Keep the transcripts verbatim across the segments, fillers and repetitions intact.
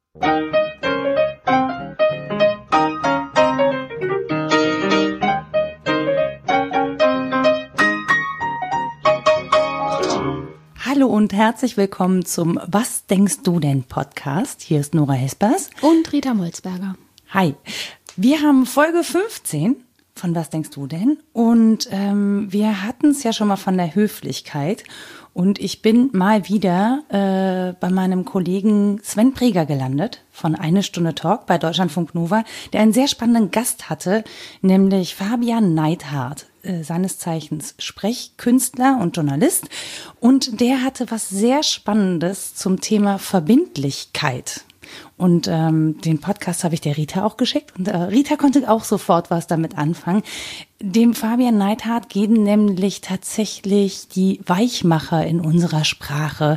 Hallo und herzlich willkommen zum Was denkst du denn Podcast. Hier ist Nora Hespers und Rita Molzberger. Hi, wir haben Folge fünfzehn von Was denkst du denn? Und ähm, wir hatten es ja schon mal von der Höflichkeit. Und ich bin mal wieder äh, bei meinem Kollegen Sven Preger gelandet von Eine Stunde Talk bei Deutschlandfunk Nova, der einen sehr spannenden Gast hatte, nämlich Fabian Neidhardt, äh, seines Zeichens Sprechkünstler und Journalist. Und der hatte was sehr Spannendes zum Thema Verbindlichkeit. Und ähm, den Podcast habe ich der Rita auch geschickt. Und äh, Rita konnte auch sofort was damit anfangen. Dem Fabian Neidhardt gehen nämlich tatsächlich die Weichmacher in unserer Sprache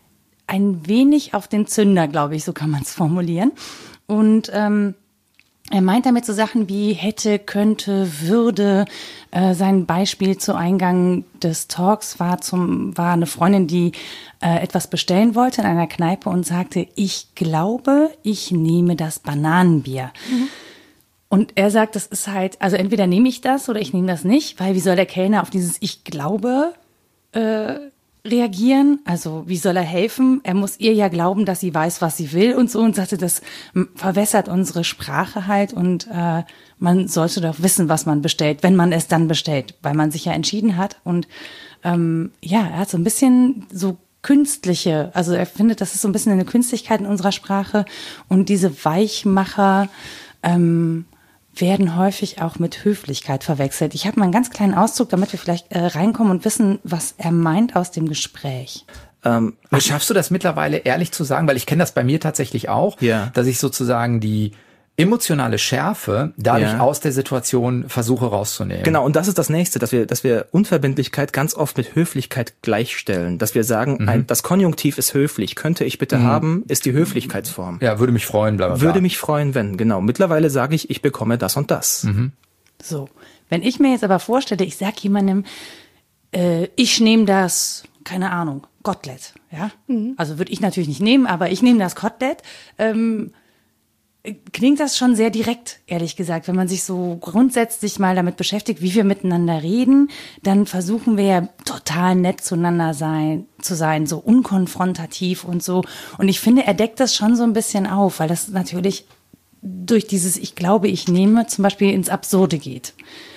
ein wenig auf den Zünder, glaube ich, so kann man es formulieren. Und ähm, er meint damit so Sachen wie hätte, könnte, würde. Äh, sein Beispiel zu Eingang des Talks war zum war eine Freundin, die äh, etwas bestellen wollte in einer Kneipe und sagte, ich glaube, ich nehme das Bananenbier. Mhm. Und er sagt, das ist halt, also entweder nehme ich das oder ich nehme das nicht, weil wie soll der Kellner auf dieses Ich glaube äh, reagieren? Also wie soll er helfen? Er muss ihr ja glauben, dass sie weiß, was sie will und so, und sagte, das verwässert unsere Sprache halt und äh, man sollte doch wissen, was man bestellt, wenn man es dann bestellt, weil man sich ja entschieden hat. Und ähm, ja, er hat so ein bisschen so künstliche, also er findet, das ist so ein bisschen eine Künstlichkeit in unserer Sprache, und diese Weichmacher ähm, werden häufig auch mit Höflichkeit verwechselt. Ich habe mal einen ganz kleinen Auszug, damit wir vielleicht äh, reinkommen und wissen, was er meint aus dem Gespräch. Ähm, schaffst du das mittlerweile ehrlich zu sagen? Weil ich kenne das bei mir tatsächlich auch, ja. dass ich sozusagen die emotionale Schärfe dadurch ja. aus der Situation versuche rauszunehmen. Genau, und das ist das Nächste, dass wir, dass wir Unverbindlichkeit ganz oft mit Höflichkeit gleichstellen. Dass wir sagen, mhm. ein, das Konjunktiv ist höflich, könnte ich bitte mhm. haben, ist die Höflichkeitsform. Ja, würde mich freuen, bla bla bla. Würde mich freuen, wenn, genau. Mittlerweile sage ich, ich bekomme das und das. Mhm. So, wenn ich mir jetzt aber vorstelle, ich sag jemandem, äh, ich nehme das, keine Ahnung, Kotelett, ja? Mhm. Also würde ich natürlich nicht nehmen, aber ich nehme das Kotelett, ähm, klingt das schon sehr direkt, ehrlich gesagt. Wenn man sich so grundsätzlich mal damit beschäftigt, wie wir miteinander reden, dann versuchen wir ja total nett zueinander sein, zu sein, so unkonfrontativ und so. Und ich finde, er deckt das schon so ein bisschen auf, weil das natürlich durch dieses Ich glaube, ich nehme zum Beispiel ins Absurde geht.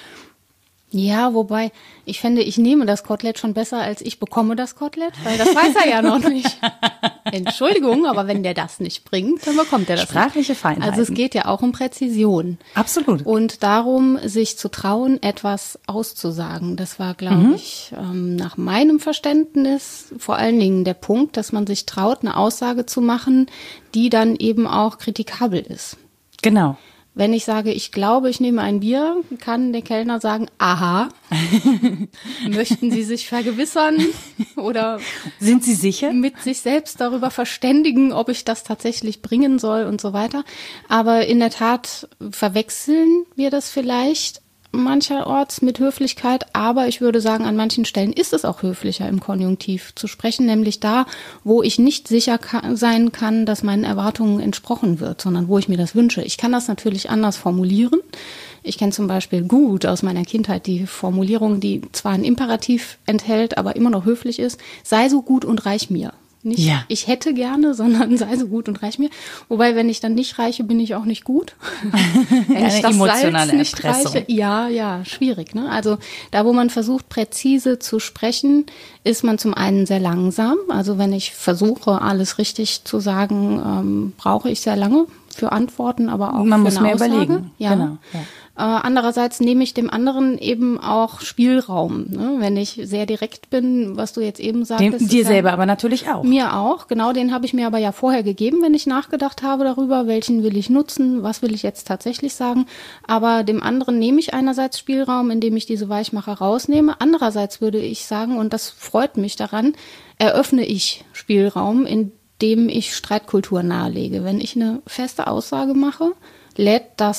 Ja, wobei ich finde, ich nehme das Kotelett schon besser, als ich bekomme das Kotelett, weil das weiß er ja noch nicht. Entschuldigung, aber wenn der das nicht bringt, dann bekommt er das Sprachliche nicht. Feinheiten. Also es geht ja auch um Präzision. Absolut. Und darum, sich zu trauen, etwas auszusagen. Das war, glaube mhm. ich, ähm, nach meinem Verständnis vor allen Dingen der Punkt, dass man sich traut, eine Aussage zu machen, die dann eben auch kritikabel ist. Genau. Wenn ich sage, ich glaube, ich nehme ein Bier, kann der Kellner sagen, aha, möchten Sie sich vergewissern oder sind Sie sicher? Mit sich selbst darüber verständigen, ob ich das tatsächlich bringen soll und so weiter. Aber in der Tat verwechseln wir das vielleicht mancherorts mit Höflichkeit, aber ich würde sagen, an manchen Stellen ist es auch höflicher, im Konjunktiv zu sprechen, nämlich da, wo ich nicht sicher kann, sein kann, dass meinen Erwartungen entsprochen wird, sondern wo ich mir das wünsche. Ich kann das natürlich anders formulieren. Ich kenne zum Beispiel gut aus meiner Kindheit die Formulierung, die zwar ein Imperativ enthält, aber immer noch höflich ist: sei so gut und reich mir. Nicht, ja. ich hätte gerne, sondern sei so gut und reich mir. Wobei, wenn ich dann nicht reiche, bin ich auch nicht gut. Wenn ich das Salz nicht reiche, ja, ja, schwierig, ne? Also da, wo man versucht, präzise zu sprechen, ist man zum einen sehr langsam. Also wenn ich versuche, alles richtig zu sagen, ähm, brauche ich sehr lange für Antworten, aber auch man für muss eine mehr Aussage. Überlegen. Ja. Genau. Ja. Äh, andererseits nehme ich dem anderen eben auch Spielraum, ne? Wenn ich sehr direkt bin, was du jetzt eben sagtest. Dem, dir ja, selber aber natürlich auch. Mir auch, genau, den habe ich mir aber ja vorher gegeben, wenn ich nachgedacht habe darüber, welchen will ich nutzen, was will ich jetzt tatsächlich sagen. Aber dem anderen nehme ich einerseits Spielraum, indem ich diese Weichmacher rausnehme. Andererseits würde ich sagen, und das freut mich daran, eröffne ich Spielraum, indem ich Streitkultur nahelege. Wenn ich eine feste Aussage mache, lädt das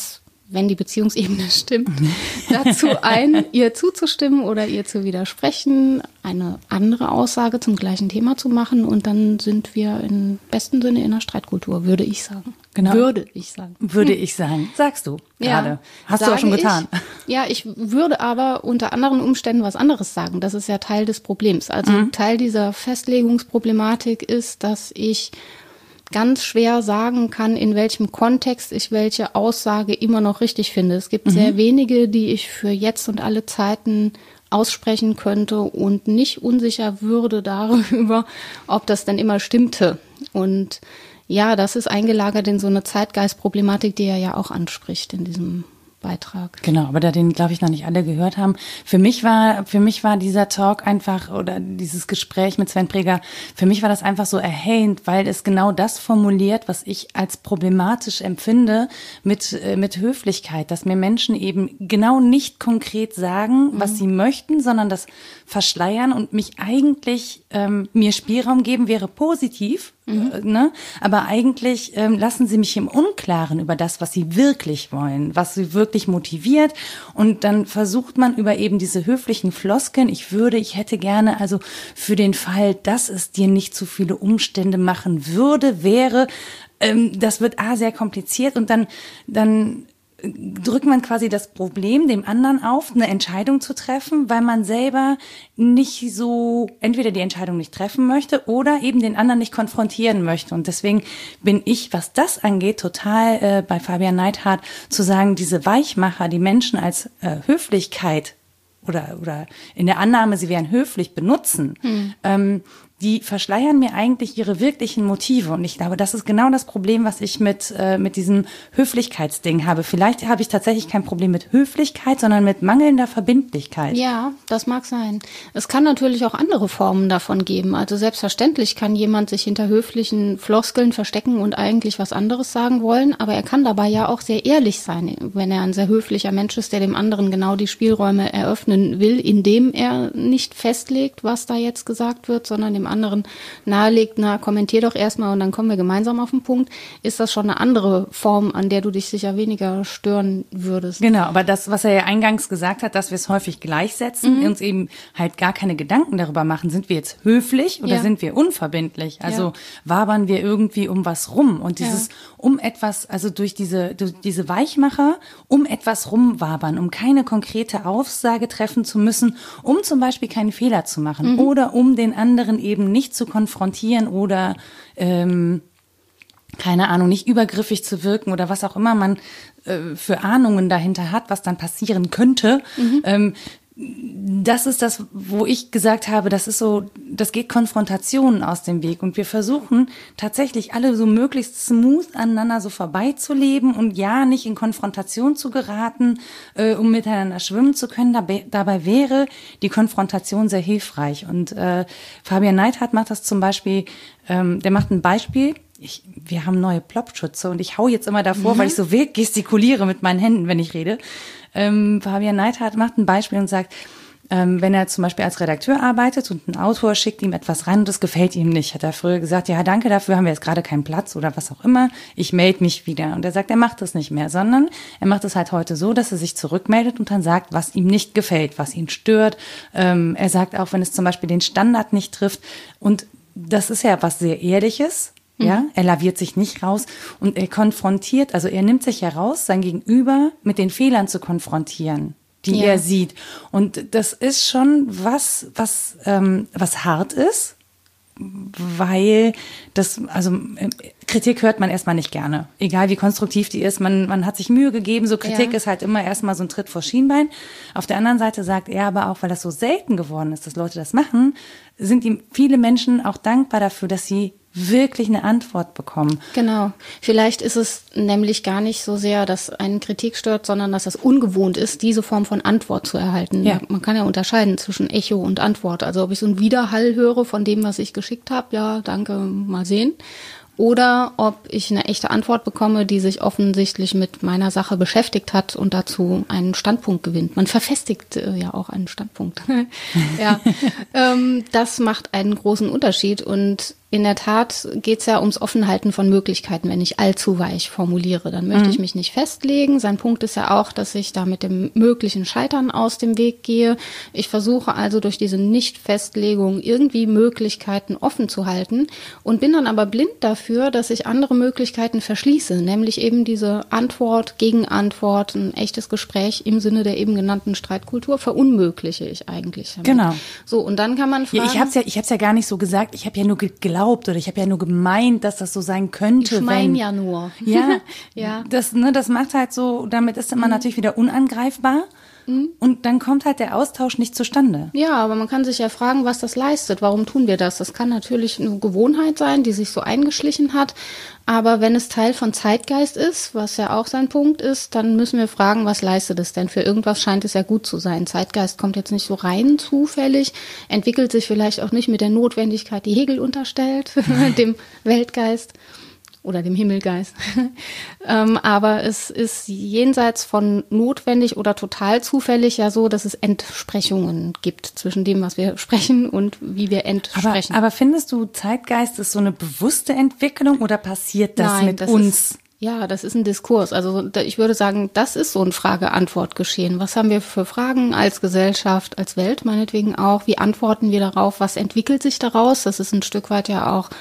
wenn die Beziehungsebene stimmt, dazu ein, ihr zuzustimmen oder ihr zu widersprechen, eine andere Aussage zum gleichen Thema zu machen und dann sind wir im besten Sinne in einer Streitkultur, würde ich sagen. Genau. Würde ich sagen. Würde ich sagen. Sagst du gerade. Ja, Hast du auch schon getan. Ich, ja, ich würde aber unter anderen Umständen was anderes sagen. Das ist ja Teil des Problems. Also mhm. Teil dieser Festlegungsproblematik ist, dass ich ganz schwer sagen kann, in welchem Kontext ich welche Aussage immer noch richtig finde. Es gibt mhm. sehr wenige, die ich für jetzt und alle Zeiten aussprechen könnte und nicht unsicher würde darüber, ob das denn immer stimmte. Und ja, das ist eingelagert in so eine Zeitgeistproblematik, die er ja auch anspricht in diesem Beitrag. Genau, aber da den, glaube ich, noch nicht alle gehört haben. Für mich war, für mich war dieser Talk einfach, oder dieses Gespräch mit Sven Preger, für mich war das einfach so erhellend, weil es genau das formuliert, was ich als problematisch empfinde mit, mit Höflichkeit, dass mir Menschen eben genau nicht konkret sagen, mhm. was sie möchten, sondern das verschleiern und mich eigentlich, ähm, mir Spielraum geben wäre positiv, mhm. äh, ne? Aber eigentlich ähm, lassen sie mich im Unklaren über das, was sie wirklich wollen, was sie wirklich motiviert, und dann versucht man über eben diese höflichen Floskeln, ich würde, ich hätte gerne, also für den Fall, dass es dir nicht zu viele Umstände machen würde, wäre, ähm, das wird a sehr kompliziert, und dann dann drückt man quasi das Problem dem anderen auf, eine Entscheidung zu treffen, weil man selber nicht so, entweder die Entscheidung nicht treffen möchte oder eben den anderen nicht konfrontieren möchte. Und deswegen bin ich, was das angeht, total äh, bei Fabian Neidhardt zu sagen, diese Weichmacher, die Menschen als äh, Höflichkeit oder oder in der Annahme, sie wären höflich, benutzen, hm. ähm, die verschleiern mir eigentlich ihre wirklichen Motive. Und ich glaube, das ist genau das Problem, was ich mit äh, mit diesem Höflichkeitsding habe. Vielleicht habe ich tatsächlich kein Problem mit Höflichkeit, sondern mit mangelnder Verbindlichkeit. Ja, das mag sein. Es kann natürlich auch andere Formen davon geben. Also selbstverständlich kann jemand sich hinter höflichen Floskeln verstecken und eigentlich was anderes sagen wollen, aber er kann dabei ja auch sehr ehrlich sein, wenn er ein sehr höflicher Mensch ist, der dem anderen genau die Spielräume eröffnen will, indem er nicht festlegt, was da jetzt gesagt wird, sondern dem anderen nahelegt, na, kommentier doch erstmal und dann kommen wir gemeinsam auf den Punkt, ist das schon eine andere Form, an der du dich sicher weniger stören würdest. Genau, aber das, was er ja eingangs gesagt hat, dass wir es häufig gleichsetzen, mhm. uns eben halt gar keine Gedanken darüber machen, sind wir jetzt höflich oder ja. sind wir unverbindlich? Also ja. wabern wir irgendwie um was rum, und dieses ja. um etwas, also durch diese, durch diese Weichmacher, um etwas rumwabern, um keine konkrete Aussage treffen zu müssen, um zum Beispiel keinen Fehler zu machen mhm. oder um den anderen eben nicht zu konfrontieren oder ähm, keine Ahnung, nicht übergriffig zu wirken oder was auch immer man äh, für Ahnungen dahinter hat, was dann passieren könnte. Mhm. Ähm, das ist das, wo ich gesagt habe, das ist so, das geht Konfrontationen aus dem Weg, und wir versuchen tatsächlich alle so möglichst smooth aneinander so vorbeizuleben und ja, nicht in Konfrontation zu geraten, äh, um miteinander schwimmen zu können. Dabei, dabei wäre die Konfrontation sehr hilfreich, und äh, Fabian Neidhardt macht das zum Beispiel, ähm, der macht ein Beispiel. Ich, wir haben neue Plopschütze und ich hau jetzt immer davor, mhm. weil ich so wild gestikuliere mit meinen Händen, wenn ich rede. Ähm, Fabian Neidhardt macht ein Beispiel und sagt, ähm, wenn er zum Beispiel als Redakteur arbeitet und ein Autor schickt ihm etwas rein und das gefällt ihm nicht, hat er früher gesagt, ja, danke, dafür haben wir jetzt gerade keinen Platz oder was auch immer, ich melde mich wieder. Und er sagt, er macht das nicht mehr, sondern er macht es halt heute so, dass er sich zurückmeldet und dann sagt, was ihm nicht gefällt, was ihn stört. Ähm, er sagt auch, wenn es zum Beispiel den Standard nicht trifft, und das ist ja was sehr Ehrliches. Ja, er laviert sich nicht raus und er konfrontiert, also er nimmt sich heraus, sein Gegenüber mit den Fehlern zu konfrontieren, die ja. er sieht. Und das ist schon was, was, ähm, was hart ist, weil das, also Kritik hört man erstmal nicht gerne, egal wie konstruktiv die ist. Man, man hat sich Mühe gegeben, so Kritik ja. ist halt immer erstmal so ein Tritt vor Schienbein. Auf der anderen Seite sagt er aber auch, weil das so selten geworden ist, dass Leute das machen, sind ihm viele Menschen auch dankbar dafür, dass sie wirklich eine Antwort bekommen. Genau. Vielleicht ist es nämlich gar nicht so sehr, dass einen Kritik stört, sondern dass es ungewohnt ist, diese Form von Antwort zu erhalten. Ja. Man kann ja unterscheiden zwischen Echo und Antwort. Also ob ich so einen Widerhall höre von dem, was ich geschickt habe, ja, danke, mal sehen. Oder ob ich eine echte Antwort bekomme, die sich offensichtlich mit meiner Sache beschäftigt hat und dazu einen Standpunkt gewinnt. Man verfestigt äh, ja auch einen Standpunkt. ja, ähm, das macht einen großen Unterschied, und in der Tat geht's ja ums Offenhalten von Möglichkeiten, wenn ich allzu weich formuliere. Dann möchte mhm. ich mich nicht festlegen. Sein Punkt ist ja auch, dass ich da mit dem möglichen Scheitern aus dem Weg gehe. Ich versuche also durch diese Nicht-Festlegung irgendwie Möglichkeiten offen zu halten und bin dann aber blind dafür, dass ich andere Möglichkeiten verschließe, nämlich eben diese Antwort, Gegenantwort, ein echtes Gespräch im Sinne der eben genannten Streitkultur verunmögliche ich eigentlich damit. Genau. So, und dann kann man fragen... Ja, ich habe es ja, ich hab's ja gar nicht so gesagt, ich habe ja nur geglaubt oder ich habe ja nur gemeint, dass das so sein könnte. Ich meine wenn, ja nur. Ja, ja. Das, ne, das macht halt so, damit ist man mhm. natürlich wieder unangreifbar. Und dann kommt halt der Austausch nicht zustande. Ja, aber man kann sich ja fragen, was das leistet. Warum tun wir das? Das kann natürlich eine Gewohnheit sein, die sich so eingeschlichen hat. Aber wenn es Teil von Zeitgeist ist, was ja auch sein Punkt ist, dann müssen wir fragen, was leistet es denn? Für irgendwas scheint es ja gut zu sein. Zeitgeist kommt jetzt nicht so rein zufällig, entwickelt sich vielleicht auch nicht mit der Notwendigkeit, die Hegel unterstellt, dem Weltgeist. Oder dem Himmelgeist. ähm, aber es ist jenseits von notwendig oder total zufällig ja so, dass es Entsprechungen gibt zwischen dem, was wir sprechen und wie wir entsprechen. Aber, aber findest du, Zeitgeist ist so eine bewusste Entwicklung oder passiert das Nein, mit das uns? Ist, ja, das ist ein Diskurs. Also ich würde sagen, das ist so ein Frage-Antwort-Geschehen. Was haben wir für Fragen als Gesellschaft, als Welt meinetwegen auch? Wie antworten wir darauf? Was entwickelt sich daraus? Das ist ein Stück weit ja auch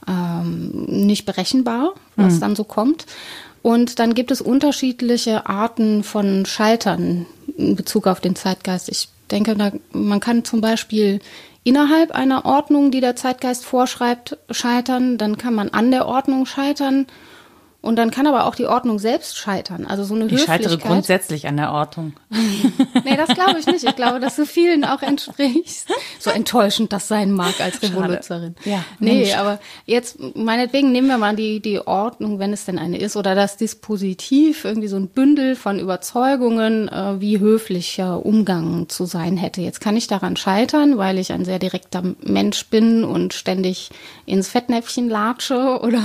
Ähm, nicht berechenbar, was mhm. dann so kommt. Und dann gibt es unterschiedliche Arten von Scheitern in Bezug auf den Zeitgeist. Ich denke, da, man kann zum Beispiel innerhalb einer Ordnung, die der Zeitgeist vorschreibt, scheitern. Dann kann man an der Ordnung scheitern. Und dann kann aber auch die Ordnung selbst scheitern. Also so eine ich Höflichkeit. Ich scheitere grundsätzlich an der Ordnung. Nee, das glaube ich nicht. Ich glaube, dass du vielen auch entsprichst. So enttäuschend das sein mag als Revoluzerin. Ja, nee, Mensch. Aber jetzt, meinetwegen, nehmen wir mal die, die Ordnung, wenn es denn eine ist, oder das Dispositiv, irgendwie so ein Bündel von Überzeugungen, äh, wie höflicher Umgang zu sein hätte. Jetzt kann ich daran scheitern, weil ich ein sehr direkter Mensch bin und ständig ins Fettnäpfchen latsche oder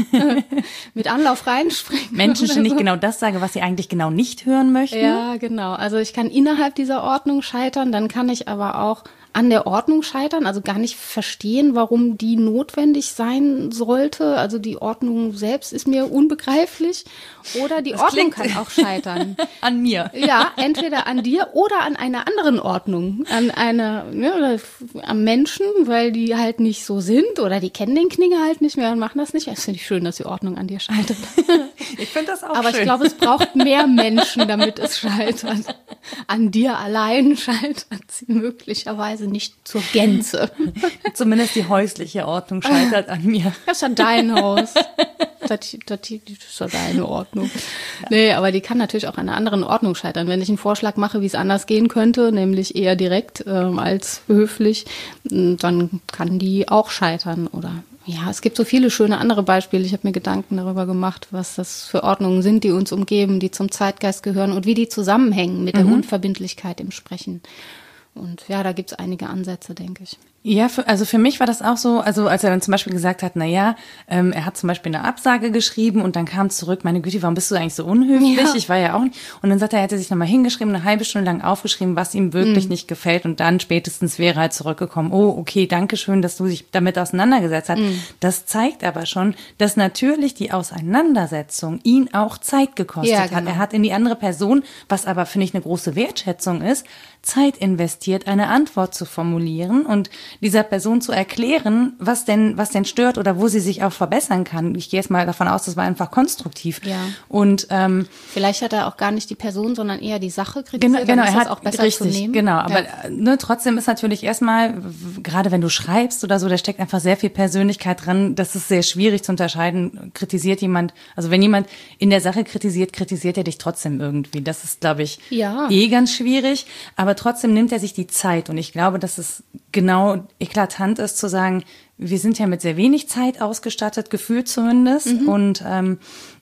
mit Anlauf reinspringen. Menschen oder ständig so. genau das sage, was sie eigentlich genau nicht hören möchten. Ja, genau. Also ich kann innerhalb dieser Ordnung scheitern, dann kann ich aber auch an der Ordnung scheitern, also gar nicht verstehen, warum die notwendig sein sollte. Also die Ordnung selbst ist mir unbegreiflich. Oder die Das Ordnung klingt- kann auch scheitern. An mir. Ja, entweder an dir oder an einer anderen Ordnung. An einer, ne, oder am Menschen, weil die halt nicht so sind oder die kennen den Kninger halt nicht mehr und machen das nicht. Das finde ich schön, dass die Ordnung an dir scheitert. Ich finde das auch Aber schön. ich glaube, es braucht mehr Menschen, damit es scheitert. An dir allein scheitert sie möglicherweise nicht zur Gänze. Zumindest die häusliche Ordnung scheitert an mir. Das ist ja dein Haus. Das, das, das ist ja deine Ordnung. Nee, aber die kann natürlich auch an einer anderen Ordnung scheitern. Wenn ich einen Vorschlag mache, wie es anders gehen könnte, nämlich eher direkt ähm, als höflich, dann kann die auch scheitern. Oder ja, es gibt so viele schöne andere Beispiele. Ich habe mir Gedanken darüber gemacht, was das für Ordnungen sind, die uns umgeben, die zum Zeitgeist gehören und wie die zusammenhängen mit der Mhm. Unverbindlichkeit im Sprechen. Und ja, da gibt's einige Ansätze, denke ich. Ja, für, also für mich war das auch so, also als er dann zum Beispiel gesagt hat, na ja, ähm, er hat zum Beispiel eine Absage geschrieben und dann kam zurück, meine Güte, warum bist du eigentlich so unhöflich? Ja. Ich war ja auch nicht. Und dann sagt er, er hätte sich nochmal hingeschrieben, eine halbe Stunde lang aufgeschrieben, was ihm wirklich Mhm. nicht gefällt und dann spätestens wäre er zurückgekommen. Oh, okay, danke schön, dass du dich damit auseinandergesetzt hast. Mhm. Das zeigt aber schon, dass natürlich die Auseinandersetzung ihn auch Zeit gekostet Ja, hat. genau. Er hat in die andere Person, was aber, finde ich, eine große Wertschätzung ist, Zeit investiert, eine Antwort zu formulieren und dieser Person zu erklären, was denn, was denn stört oder wo sie sich auch verbessern kann. Ich gehe jetzt mal davon aus, das war einfach konstruktiv. Ja. Und ähm, Vielleicht hat er auch gar nicht die Person, sondern eher die Sache kritisiert. Genau, dann genau, ist er das hat auch besser richtig, zu nehmen. genau. Aber Ja. ne, trotzdem ist natürlich erstmal, w- gerade wenn du schreibst oder so, da steckt einfach sehr viel Persönlichkeit dran. Das ist sehr schwierig zu unterscheiden. Kritisiert jemand, also wenn jemand in der Sache kritisiert, kritisiert er dich trotzdem irgendwie. Das ist, glaube ich, Ja. eh ganz schwierig. Aber trotzdem nimmt er sich die Zeit. Und ich glaube, dass es genau eklatant ist zu sagen, wir sind ja mit sehr wenig Zeit ausgestattet, gefühlt zumindest. Mhm. Und ähm,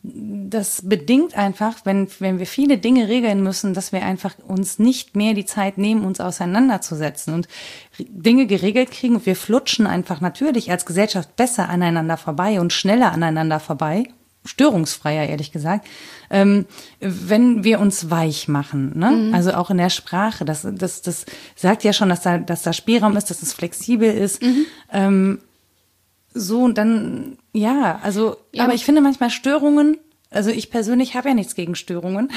das bedingt einfach, wenn, wenn wir viele Dinge regeln müssen, dass wir einfach uns nicht mehr die Zeit nehmen, uns auseinanderzusetzen und Dinge geregelt kriegen. Und wir flutschen einfach natürlich als Gesellschaft besser aneinander vorbei und schneller aneinander vorbei. Störungsfreier, ehrlich gesagt, ähm, wenn wir uns weich machen, ne? Mhm. Also auch in der Sprache, das, das, das sagt ja schon, dass da, dass da Spielraum ist, dass es flexibel ist. Mhm. Ähm, so und dann, ja, also, Ja, aber ich finde manchmal Störungen, also ich persönlich habe ja nichts gegen Störungen.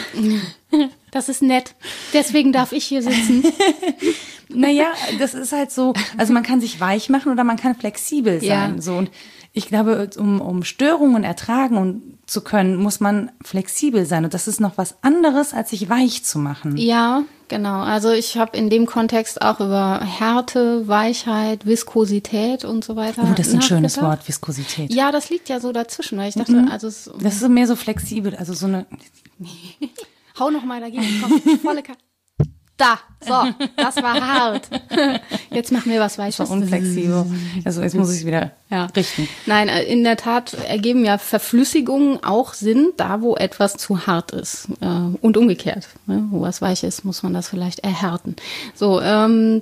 Das ist nett. Deswegen darf ich hier sitzen. Naja, das ist halt so, also man kann sich weich machen oder man kann flexibel sein. Ja. So. Und ich glaube, um, um Störungen ertragen und zu können, muss man flexibel sein. Und das ist noch was anderes, als sich weich zu machen. Ja, genau. Also ich habe in dem Kontext auch über Härte, Weichheit, Viskosität und so weiter. Oh, das ist ein schönes nachgedacht. Wort, Viskosität. Ja, das liegt ja so dazwischen. Weil ich dachte, Mhm. also es, Das ist mehr so flexibel, also so eine. hau noch mal dagegen. Komm, volle Ka Da, so, das war hart. Jetzt machen wir was Weiches. Das war unflexibel. Also jetzt muss ich es wieder Ja. richten. Nein, in der Tat ergeben ja Verflüssigungen auch Sinn, da wo etwas zu hart ist. Äh, und umgekehrt. Ne? Wo was weich ist, muss man das vielleicht erhärten. So, ähm,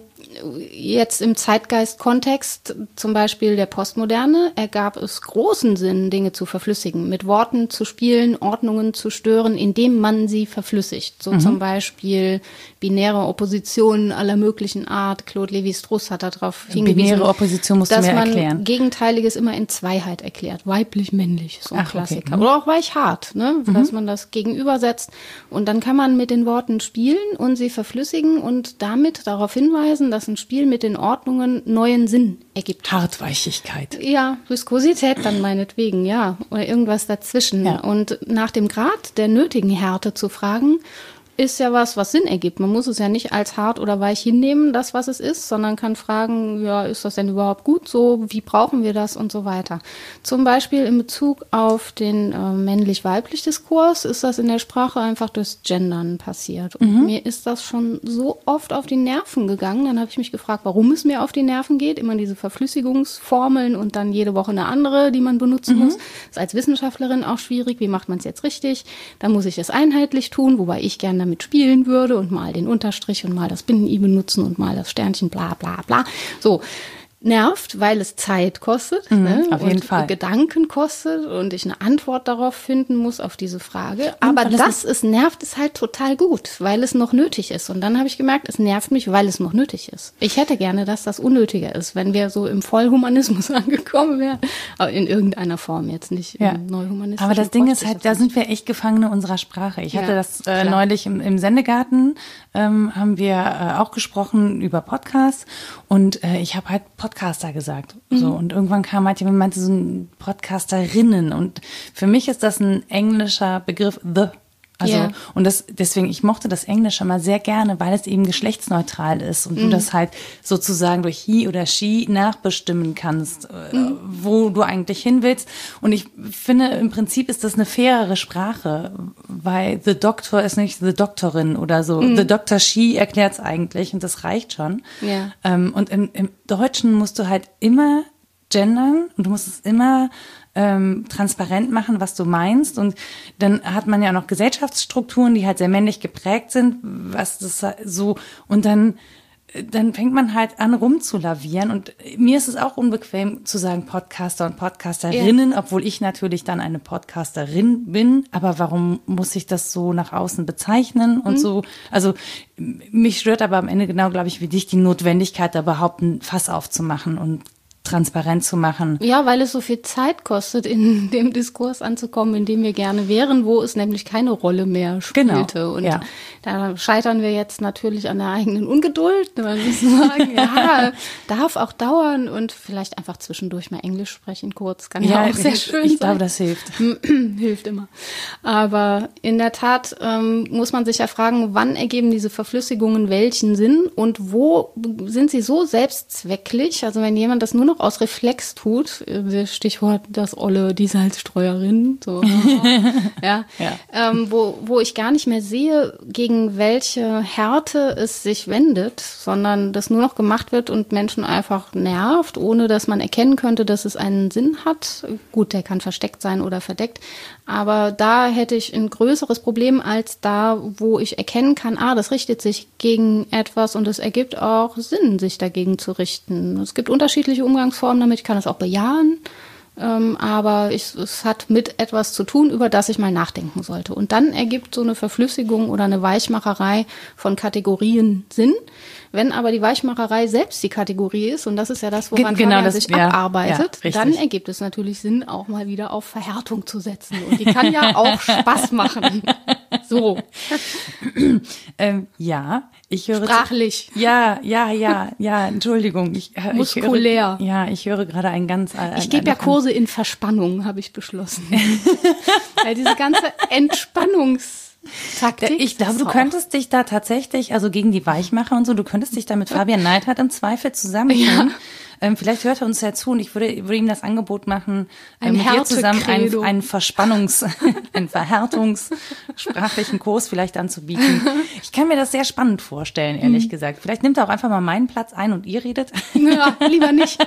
jetzt im Zeitgeist-Kontext, zum Beispiel der Postmoderne, ergab es großen Sinn, Dinge zu verflüssigen, mit Worten zu spielen, Ordnungen zu stören, indem man sie verflüssigt. So mhm. zum Beispiel binäre Oppositionen aller möglichen Art. Claude Lévi-Strauss hat darauf hingewiesen. Binäre Opposition musst du dass mir man erklären. Gegenteiliges immer in Zweiheit erklärt. Weiblich, männlich, so ein Ach, Klassiker. okay. Mhm. Oder auch weich-hart, ne? Mhm. Dass man das gegenübersetzt. Und dann kann man mit den Worten spielen und sie verflüssigen und damit darauf hinweisen, dass ein Spiel mit den Ordnungen neuen Sinn ergibt. Hartweichigkeit. Ja, Viskosität dann meinetwegen, ja. Oder irgendwas dazwischen. Ja. Und nach dem Grad der nötigen Härte zu fragen, ist ja was, was Sinn ergibt. Man muss es ja nicht als hart oder weich hinnehmen, das, was es ist, sondern kann fragen, ja, ist das denn überhaupt gut so? Wie brauchen wir das und so weiter? Zum Beispiel in Bezug auf den äh, männlich-weiblich Diskurs ist das in der Sprache einfach durchs Gendern passiert. Und mhm. mir ist das schon so oft auf die Nerven gegangen. Dann habe ich mich gefragt, warum es mir auf die Nerven geht. Immer diese Verflüssigungsformeln und dann jede Woche eine andere, die man benutzen mhm. muss. Ist als Wissenschaftlerin auch schwierig. Wie macht man es jetzt richtig? Dann muss ich es einheitlich tun, wobei ich gerne damit spielen würde und mal den Unterstrich und mal das Binnen-I benutzen und mal das Sternchen, bla bla bla. So, nervt, weil es Zeit kostet, mhm, ne? auf jeden und Fall. Gedanken kostet und ich eine Antwort darauf finden muss auf diese Frage. Aber dass es nervt, ist halt total gut, weil es noch nötig ist. Und dann habe ich gemerkt, es nervt mich, weil es noch nötig ist. Ich hätte gerne, dass das unnötiger ist, wenn wir so im Vollhumanismus angekommen wären. Aber in irgendeiner Form jetzt nicht ja. im Neuhumanismus. Aber das Ding ist halt, da sind wir echt Gefangene unserer Sprache. Ich ja, hatte das äh, neulich im, im Sendegarten, ähm, haben wir äh, auch gesprochen über Podcasts und äh, ich habe halt Podcaster gesagt. Mhm. So, und irgendwann kam halt jemand, meinte so ein Podcasterinnen. Und für mich ist das ein englischer Begriff, the. Also, yeah. und das, deswegen, ich mochte das Englische mal sehr gerne, weil es eben geschlechtsneutral ist und mm. du das halt sozusagen durch he oder she nachbestimmen kannst, mm. wo du eigentlich hin willst. Und ich finde, im Prinzip ist das eine fairere Sprache, weil the doctor ist nicht the Doktorin oder so. Mm. The doctor, she erklärt es eigentlich und das reicht schon. Yeah. Ähm, und im, im Deutschen musst du halt immer gendern und du musst es immer ähm, transparent machen, was du meinst. Und dann hat man ja noch Gesellschaftsstrukturen, die halt sehr männlich geprägt sind, was das so, und dann dann fängt man halt an rumzulavieren und mir ist es auch unbequem zu sagen Podcaster und Podcasterinnen, ja. obwohl ich natürlich dann eine Podcasterin bin, aber warum muss ich das so nach außen bezeichnen und mhm. so, also mich stört aber am Ende genau, glaube ich, wie dich die Notwendigkeit, da überhaupt ein Fass aufzumachen und transparent zu machen. Ja, weil es so viel Zeit kostet, in dem Diskurs anzukommen, in dem wir gerne wären, wo es nämlich keine Rolle mehr spielte. Genau, und ja. da scheitern wir jetzt natürlich an der eigenen Ungeduld. Wir müssen sagen, ja, darf auch dauern und vielleicht einfach zwischendurch mal Englisch sprechen kurz. Kann ja, ja auch sehr schön ich sein. Ich glaube, das hilft. Hilft immer. Aber in der Tat ähm, muss man sich ja fragen, wann ergeben diese Verflüssigungen welchen Sinn und wo sind sie so selbstzwecklich? Also wenn jemand das nur noch aus Reflex tut, Stichwort das Olle, die Salzstreuerin, so, ja, ja. Ähm, wo, wo ich gar nicht mehr sehe, gegen welche Härte es sich wendet, sondern das nur noch gemacht wird und Menschen einfach nervt, ohne dass man erkennen könnte, dass es einen Sinn hat. Gut, der kann versteckt sein oder verdeckt, aber da hätte ich ein größeres Problem als da, wo ich erkennen kann, ah, das richtet sich gegen etwas und es ergibt auch Sinn, sich dagegen zu richten. Es gibt unterschiedliche Umgangsformen damit. Ich kann es auch bejahen, Ähm, aber ich, es hat mit etwas zu tun, über das ich mal nachdenken sollte. Und dann ergibt so eine Verflüssigung oder eine Weichmacherei von Kategorien Sinn. Wenn aber die Weichmacherei selbst die Kategorie ist, und das ist ja das, woran genau, Fabian das, sich ja, abarbeitet, ja, dann ergibt es natürlich Sinn, auch mal wieder auf Verhärtung zu setzen. Und die kann ja auch Spaß machen. So. ähm, ja, ich höre... Sprachlich. Ja, ja, ja, ja, Entschuldigung. Ich, äh, Muskulär. Ich höre, ja, ich höre gerade ein ganz... Ein, ich gebe ja Kurse in Verspannung, habe ich beschlossen. Weil diese ganze Entspannungs... Taktik. Ich glaube, du könntest dich da tatsächlich, also gegen die Weichmacher und so, du könntest dich da mit Fabian Neidhardt im Zweifel zusammentun. Ja. Ähm, vielleicht hört er uns ja zu und ich würde, würde ihm das Angebot machen, ein mit dir zusammen einen, einen Verspannungs-, einen verhärtungssprachlichen Kurs vielleicht anzubieten. Ich kann mir das sehr spannend vorstellen, ehrlich mhm. gesagt. Vielleicht nimmt er auch einfach mal meinen Platz ein und ihr redet. Ja, lieber nicht.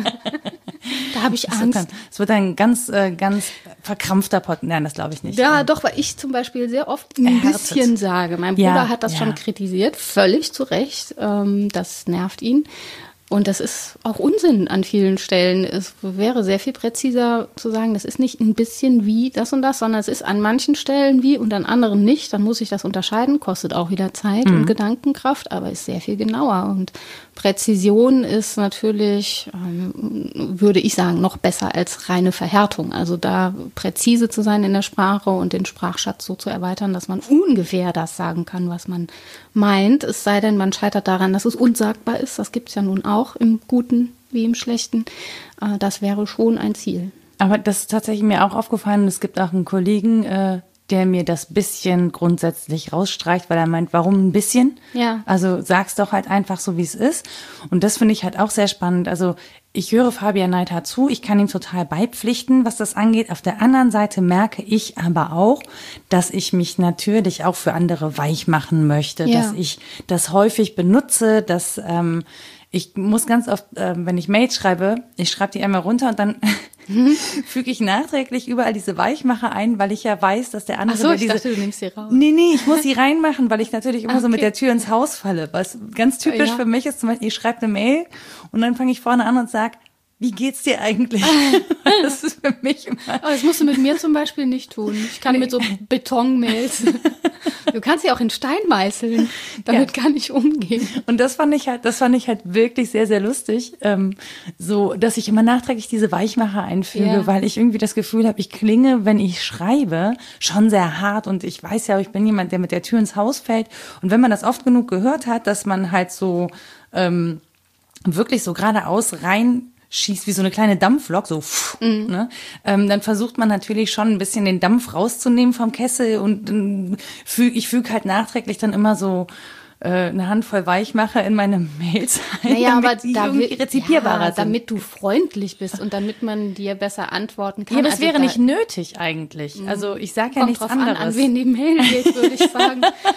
Da habe ich Es Angst. wird, dann, es wird ein ganz, äh, ganz verkrampfter Podcast. Nein, das glaube ich nicht. Ja, doch, weil ich zum Beispiel sehr oft ein Erhärtet. bisschen sage. Mein Bruder Ja, hat das ja. schon kritisiert, völlig zu Recht. Ähm, das nervt ihn. Und das ist auch Unsinn an vielen Stellen. Es wäre sehr viel präziser zu sagen, das ist nicht ein bisschen wie das und das, sondern es ist an manchen Stellen wie und an anderen nicht. Dann muss ich das unterscheiden, kostet auch wieder Zeit mhm. und Gedankenkraft, aber ist sehr viel genauer. Und Präzision ist natürlich, ähm, würde ich sagen, noch besser als reine Verhärtung. Also da präzise zu sein in der Sprache und den Sprachschatz so zu erweitern, dass man ungefähr das sagen kann, was man meint. Es sei denn, man scheitert daran, dass es unsagbar ist. Das gibt es ja nun auch im Guten wie im Schlechten. Äh, das wäre schon ein Ziel. Aber das ist tatsächlich mir auch aufgefallen. Es gibt auch einen Kollegen, äh, der mir das bisschen grundsätzlich rausstreicht, weil er meint, warum ein bisschen? Ja. Also sag's doch halt einfach so, wie es ist. Und das finde ich halt auch sehr spannend. Also ich höre Fabian Neidhardt zu, ich kann ihm total beipflichten, was das angeht. Auf der anderen Seite merke ich aber auch, dass ich mich natürlich auch für andere weich machen möchte, Ja. dass ich das häufig benutze, dass ähm, ich muss ganz oft, äh, wenn ich Mails schreibe, ich schreibe die einmal runter und dann mhm. füge ich nachträglich überall diese Weichmacher ein, weil ich ja weiß, dass der andere... Ach so, ich diese, dachte, du nimmst sie raus. Nee, nee, ich muss sie reinmachen, weil ich natürlich immer okay. so mit der Tür ins Haus falle. Was ganz typisch Ja. für mich ist zum Beispiel, ich schreibe eine Mail und dann fange ich vorne an und sage, wie geht's dir eigentlich? Das ist für mich immer... Aber das musst du mit mir zum Beispiel nicht tun. Ich kann mit so Betonmails... Du kannst sie auch in Stein meißeln. Damit ja. kann ich umgehen. Und das fand ich halt, das fand ich halt wirklich sehr, sehr lustig, ähm, so, dass ich immer nachträglich diese Weichmacher einfüge, Ja. weil ich irgendwie das Gefühl habe, ich klinge, wenn ich schreibe, schon sehr hart und ich weiß ja, ich bin jemand, der mit der Tür ins Haus fällt. Und wenn man das oft genug gehört hat, dass man halt so ähm, wirklich so geradeaus rein schießt wie so eine kleine Dampflok, so pff, mhm. ne? ähm, dann versucht man natürlich schon ein bisschen den Dampf rauszunehmen vom Kessel und ähm, füg, ich füge halt nachträglich dann immer so äh, eine Handvoll Weichmacher in meine Mails ein, Naja, damit aber die damit, irgendwie rezipierbarer ja, sind. damit du freundlich bist und damit man dir besser antworten kann. Ja, aber es Also wäre da, nicht nötig eigentlich. Also ich sage ja kommt nichts drauf anderes. an, an wen die Mail geht, würde ich sagen.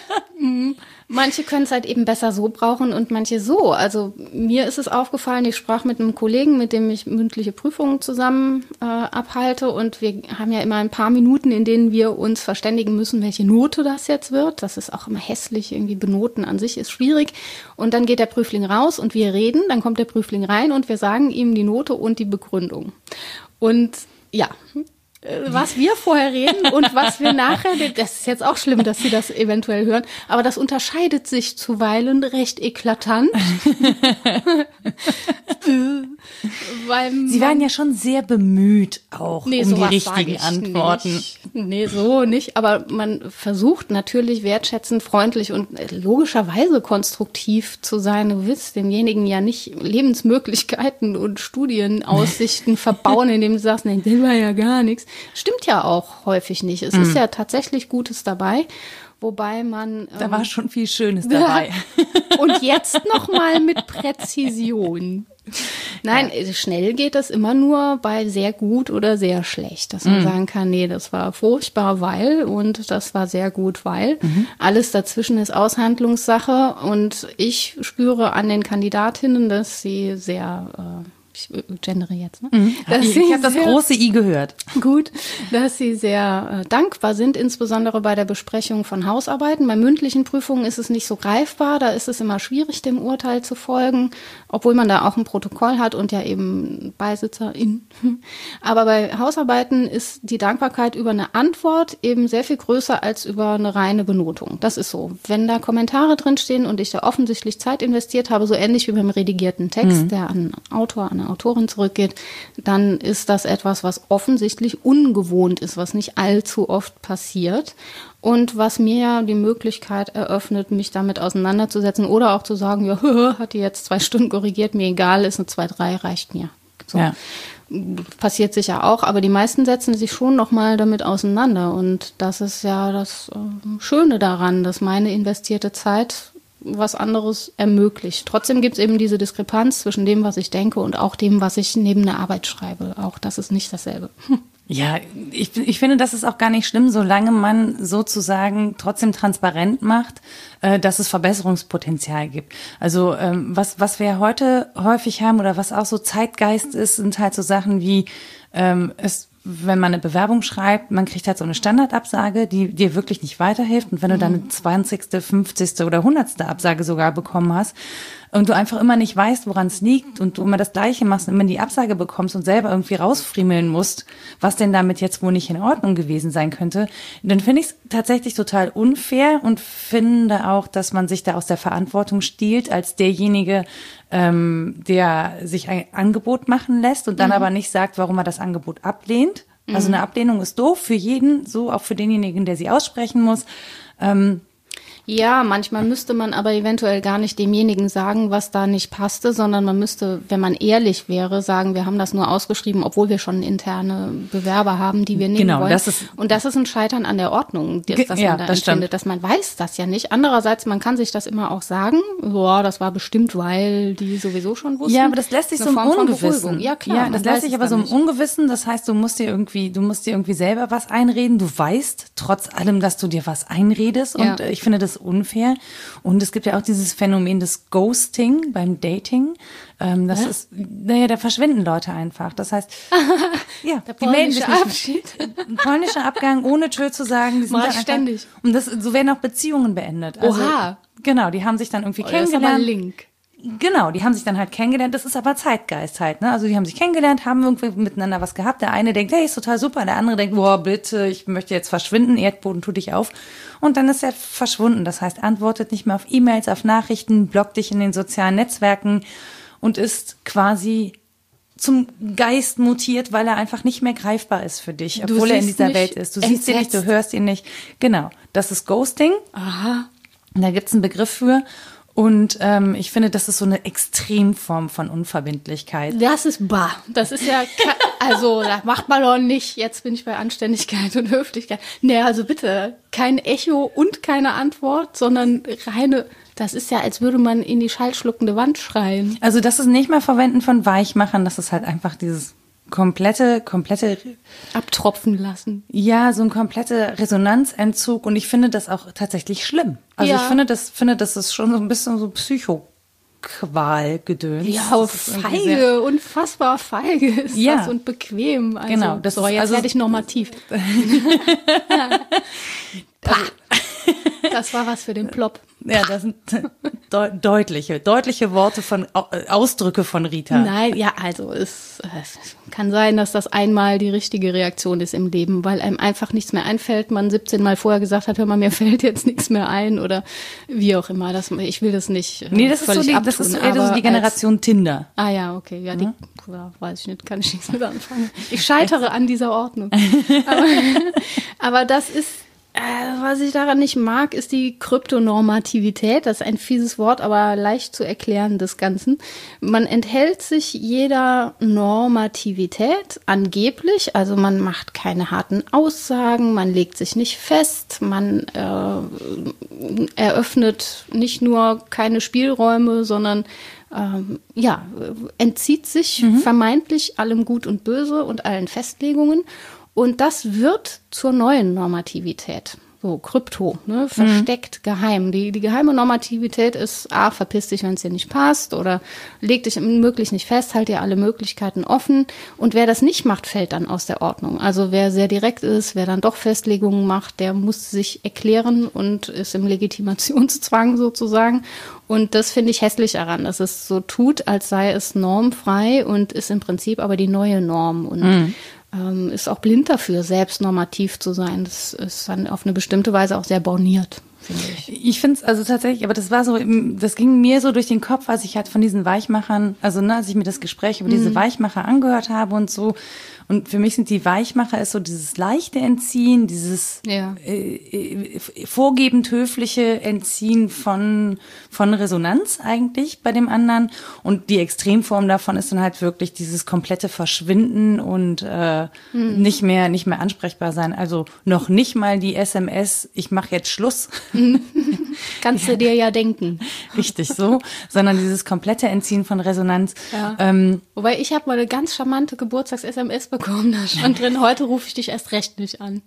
Mhm. Manche können es halt eben besser so brauchen und manche so. Also mir ist es aufgefallen, ich sprach mit einem Kollegen, mit dem ich mündliche Prüfungen zusammen äh, abhalte und wir haben ja immer ein paar Minuten, in denen wir uns verständigen müssen, welche Note das jetzt wird. Das ist auch immer hässlich, irgendwie benoten an sich ist schwierig. Und dann geht der Prüfling raus und wir reden, dann kommt der Prüfling rein und wir sagen ihm die Note und die Begründung. Und ja, was wir vorher reden und was wir nachher, das ist jetzt auch schlimm, dass Sie das eventuell hören, aber das unterscheidet sich zuweilen recht eklatant. Weil Sie waren ja schon sehr bemüht auch nee, um die sowas richtigen sag ich Antworten. Nicht. Nee, so nicht, aber man versucht natürlich wertschätzend, freundlich und logischerweise konstruktiv zu sein. Du willst demjenigen ja nicht Lebensmöglichkeiten und Studienaussichten verbauen, indem du sagst, nee, das war ja gar nichts. Stimmt ja auch häufig nicht. Es mhm. ist ja tatsächlich Gutes dabei, wobei man... Da ähm, war schon viel Schönes dabei. Und jetzt noch mal mit Präzision. Nein, ja. Schnell geht das immer nur bei sehr gut oder sehr schlecht, dass man mhm. sagen kann, nee, das war furchtbar, weil und das war sehr gut, weil. Mhm. Alles dazwischen ist Aushandlungssache und ich spüre an den Kandidatinnen, dass sie sehr ich gendere jetzt, ne? Mhm. Ich, ich habe das große I gehört. Gut, dass Sie sehr äh, dankbar sind, insbesondere bei der Besprechung von Hausarbeiten. Bei mündlichen Prüfungen ist es nicht so greifbar, da ist es immer schwierig, dem Urteil zu folgen, obwohl man da auch ein Protokoll hat und ja eben Beisitzerin. Aber bei Hausarbeiten ist die Dankbarkeit über eine Antwort eben sehr viel größer als über eine reine Benotung. Das ist so. Wenn da Kommentare drinstehen und ich da offensichtlich Zeit investiert habe, so ähnlich wie beim redigierten Text, mhm. der an Autor, an eine Autorin zurückgeht, dann ist das etwas, was offensichtlich ungewohnt ist, was nicht allzu oft passiert und was mir ja die Möglichkeit eröffnet, mich damit auseinanderzusetzen oder auch zu sagen, ja, hat die jetzt zwei Stunden korrigiert, mir egal, ist eine zwei drei, reicht mir. So. Ja. Passiert sicher auch, aber die meisten setzen sich schon nochmal damit auseinander und das ist ja das äh, Schöne daran, dass meine investierte Zeit was anderes ermöglicht. Trotzdem gibt es eben diese Diskrepanz zwischen dem, was ich denke und auch dem, was ich neben der Arbeit schreibe. Auch das ist nicht dasselbe. Ja, ich, ich finde, das ist auch gar nicht schlimm, solange man sozusagen trotzdem transparent macht, äh, dass es Verbesserungspotenzial gibt. Also ähm, was, was wir heute häufig haben oder was auch so Zeitgeist ist, sind halt so Sachen wie ähm, es wenn man eine Bewerbung schreibt, man kriegt halt so eine Standardabsage, die dir wirklich nicht weiterhilft. Und wenn du dann eine zwanzigste, fünfzigste oder hundertste Absage sogar bekommen hast und du einfach immer nicht weißt, woran es liegt und du immer das Gleiche machst und immer die Absage bekommst und selber irgendwie rausfriemeln musst, was denn damit jetzt wohl nicht in Ordnung gewesen sein könnte, dann finde ich es tatsächlich total unfair und finde auch, dass man sich da aus der Verantwortung stiehlt als derjenige, ähm, der sich ein Angebot machen lässt und dann mhm. aber nicht sagt, warum er das Angebot ablehnt. Mhm. Also eine Ablehnung ist doof für jeden, so auch für denjenigen, der sie aussprechen muss. Ähm, Ja, manchmal müsste man aber eventuell gar nicht demjenigen sagen, was da nicht passte, sondern man müsste, wenn man ehrlich wäre, sagen, wir haben das nur ausgeschrieben, obwohl wir schon interne Bewerber haben, die wir nehmen genau, wollen. Das ist, und das ist ein Scheitern an der Ordnung, das, das ja, man da das empfindet, stimmt. dass man weiß das ja nicht. Andererseits, man kann sich das immer auch sagen, ja, das war bestimmt, weil die sowieso schon wussten. Ja, aber das lässt sich so im Ungewissen. Ja, klar. Ja, das lässt sich aber so im Ungewissen, das heißt, du musst dir irgendwie, du musst dir irgendwie selber was einreden, du weißt trotz allem, dass du dir was einredest und ja. ich finde das unfair. Und es gibt ja auch dieses Phänomen des Ghosting beim Dating. Ähm, das Was? ist, naja, da verschwinden Leute einfach. Das heißt, ja, der die melden sich Abschied. Ein polnischer Abgang, ohne Tschö zu sagen. Die sind Mach ständig. Und das, so werden auch Beziehungen beendet. Also, Oha. Genau, die haben sich dann irgendwie oh, kennengelernt. Das ist aber Link. Genau, die haben sich dann halt kennengelernt. Das ist aber Zeitgeist halt, ne? Also die haben sich kennengelernt, haben irgendwie miteinander was gehabt. Der eine denkt, hey, ist total super. Der andere denkt, boah, bitte, ich möchte jetzt verschwinden. Erdboden, tu dich auf. Und dann ist er verschwunden. Das heißt, antwortet nicht mehr auf E-Mails, auf Nachrichten, blockt dich in den sozialen Netzwerken und ist quasi zum Geist mutiert, weil er einfach nicht mehr greifbar ist für dich, obwohl er in dieser Welt ist. Du siehst ihn nicht, du hörst ihn nicht. Genau, das ist Ghosting. Aha. Und da gibt's einen Begriff für. Und ähm, ich finde, das ist so eine Extremform von Unverbindlichkeit. Das ist bah. Das ist ja, also das macht man doch nicht. Jetzt bin ich bei Anständigkeit und Höflichkeit. Nee, also bitte, kein Echo und keine Antwort, sondern reine, das ist ja, als würde man in die schallschluckende Wand schreien. Also das ist nicht mal Verwenden von Weichmachern, das ist halt einfach dieses komplette, komplette abtropfen lassen. Ja, so ein kompletter Resonanzentzug und ich finde das auch tatsächlich schlimm. Also ja. ich finde das, finde das ist schon so ein bisschen so Psychoqualgedöns. Ja, feige, unfassbar feige ist ja. das und bequem. Also, genau. Das so, jetzt also, werde ich normativ. Das war was für den Plop. Ja, das sind de- deutliche, deutliche Worte von, Ausdrücke von Rita. Nein, ja, also es, es kann sein, dass das einmal die richtige Reaktion ist im Leben, weil einem einfach nichts mehr einfällt. Man siebzehn Mal vorher gesagt hat, hör mal, mir fällt jetzt nichts mehr ein oder wie auch immer. Das, ich will das nicht Nee, das ist so die, abtun, das ist so, das ist die Generation als, Tinder. Ah ja, okay, ja, die, ja, weiß ich nicht, kann ich nichts mit anfangen. Ich scheitere an dieser Ordnung. aber, aber das ist Äh, was ich daran nicht mag, ist die Kryptonormativität. Das ist ein fieses Wort, aber leicht zu erklären des Ganzen. Man enthält sich jeder Normativität angeblich. Also man macht keine harten Aussagen, man legt sich nicht fest, man äh, eröffnet nicht nur keine Spielräume, sondern ähm, ja, entzieht sich mhm. vermeintlich allem Gut und Böse und allen Festlegungen. Und das wird zur neuen Normativität. so Krypto, ne, versteckt, mhm. geheim. Die, die geheime Normativität ist, a, verpiss dich, wenn es dir nicht passt oder leg dich möglichst nicht fest, halt dir alle Möglichkeiten offen. Und wer das nicht macht, fällt dann aus der Ordnung. Also wer sehr direkt ist, wer dann doch Festlegungen macht, der muss sich erklären und ist im Legitimationszwang sozusagen. Und das finde ich hässlich daran, dass es so tut, als sei es normfrei und ist im Prinzip aber die neue Norm und mhm. ähm, ist auch blind dafür, selbst normativ zu sein. Das ist dann auf eine bestimmte Weise auch sehr borniert, finde ich. Ich finde es also tatsächlich, aber das war so, das ging mir so durch den Kopf, als ich halt von diesen Weichmachern, also ne, als ich mir das Gespräch über mhm. diese Weichmacher angehört habe und so. Und für mich sind die Weichmacher ist so dieses leichte Entziehen, dieses ja. äh, vorgebend höfliche Entziehen von von Resonanz eigentlich bei dem anderen. Und die Extremform davon ist dann halt wirklich dieses komplette Verschwinden und äh, mhm. nicht mehr nicht mehr ansprechbar sein. Also noch nicht mal die S M S, ich mache jetzt Schluss. Kannst du dir ja denken. Richtig so, sondern dieses komplette Entziehen von Resonanz. Ja. Ähm, Wobei ich habe mal eine ganz charmante Geburtstags-S M S bekommen, da stand drin, heute rufe ich dich erst recht nicht an.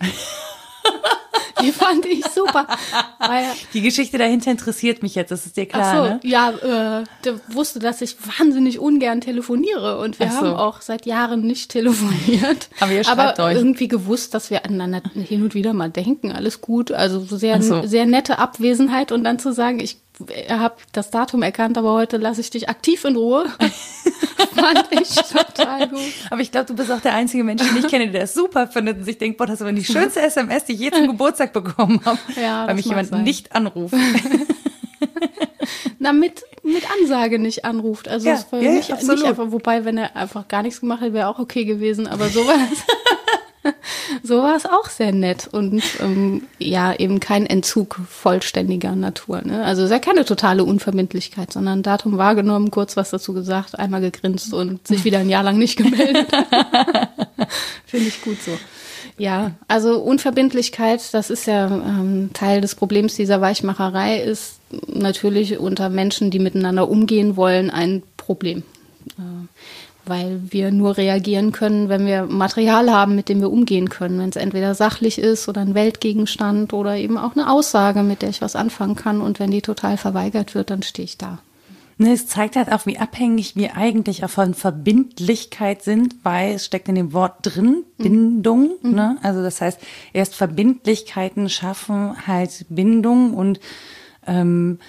Die fand ich super. Weil, die Geschichte dahinter interessiert mich jetzt, das ist dir klar, ach so, ne? Ja, äh, der wusste, dass ich wahnsinnig ungern telefoniere und wir ach so. haben auch seit Jahren nicht telefoniert. Aber ihr schreibt Aber euch. irgendwie gewusst, dass wir aneinander hin und wieder mal denken, alles gut. Also sehr, so. sehr nette Abwesenheit und dann zu sagen, ich habe das Datum erkannt, aber heute lasse ich dich aktiv in Ruhe. Fand ich total gut. Aber ich glaube, du bist auch der einzige Mensch, den ich kenne, der das super findet und sich denkt, boah, das ist aber die schönste S M S, die ich je zum Geburtstag bekommen habe, ja, weil mich jemand sein. nicht anruft. Na, mit, mit Ansage nicht anruft. Also ja, es war ja, nicht, absolut. nicht einfach, wobei, wenn er einfach gar nichts gemacht hätte, wäre auch okay gewesen, aber so war es. So war es auch sehr nett und ähm, ja, eben kein Entzug vollständiger Natur. Ne? Also es ist ja keine totale Unverbindlichkeit, sondern Datum wahrgenommen, kurz was dazu gesagt, einmal gegrinst und sich wieder ein Jahr lang nicht gemeldet. Finde ich gut so. Ja, also Unverbindlichkeit, das ist ja ähm, Teil des Problems dieser Weichmacherei, ist natürlich unter Menschen, die miteinander umgehen wollen, ein Problem. Äh, weil wir nur reagieren können, wenn wir Material haben, mit dem wir umgehen können. Wenn es entweder sachlich ist oder ein Weltgegenstand oder eben auch eine Aussage, mit der ich was anfangen kann. Und wenn die total verweigert wird, dann stehe ich da. Ne, es zeigt halt auch, wie abhängig wir eigentlich auch von Verbindlichkeit sind, weil es steckt in dem Wort drin, Bindung. Mhm. Ne? Also das heißt, erst Verbindlichkeiten schaffen halt Bindung und ähm,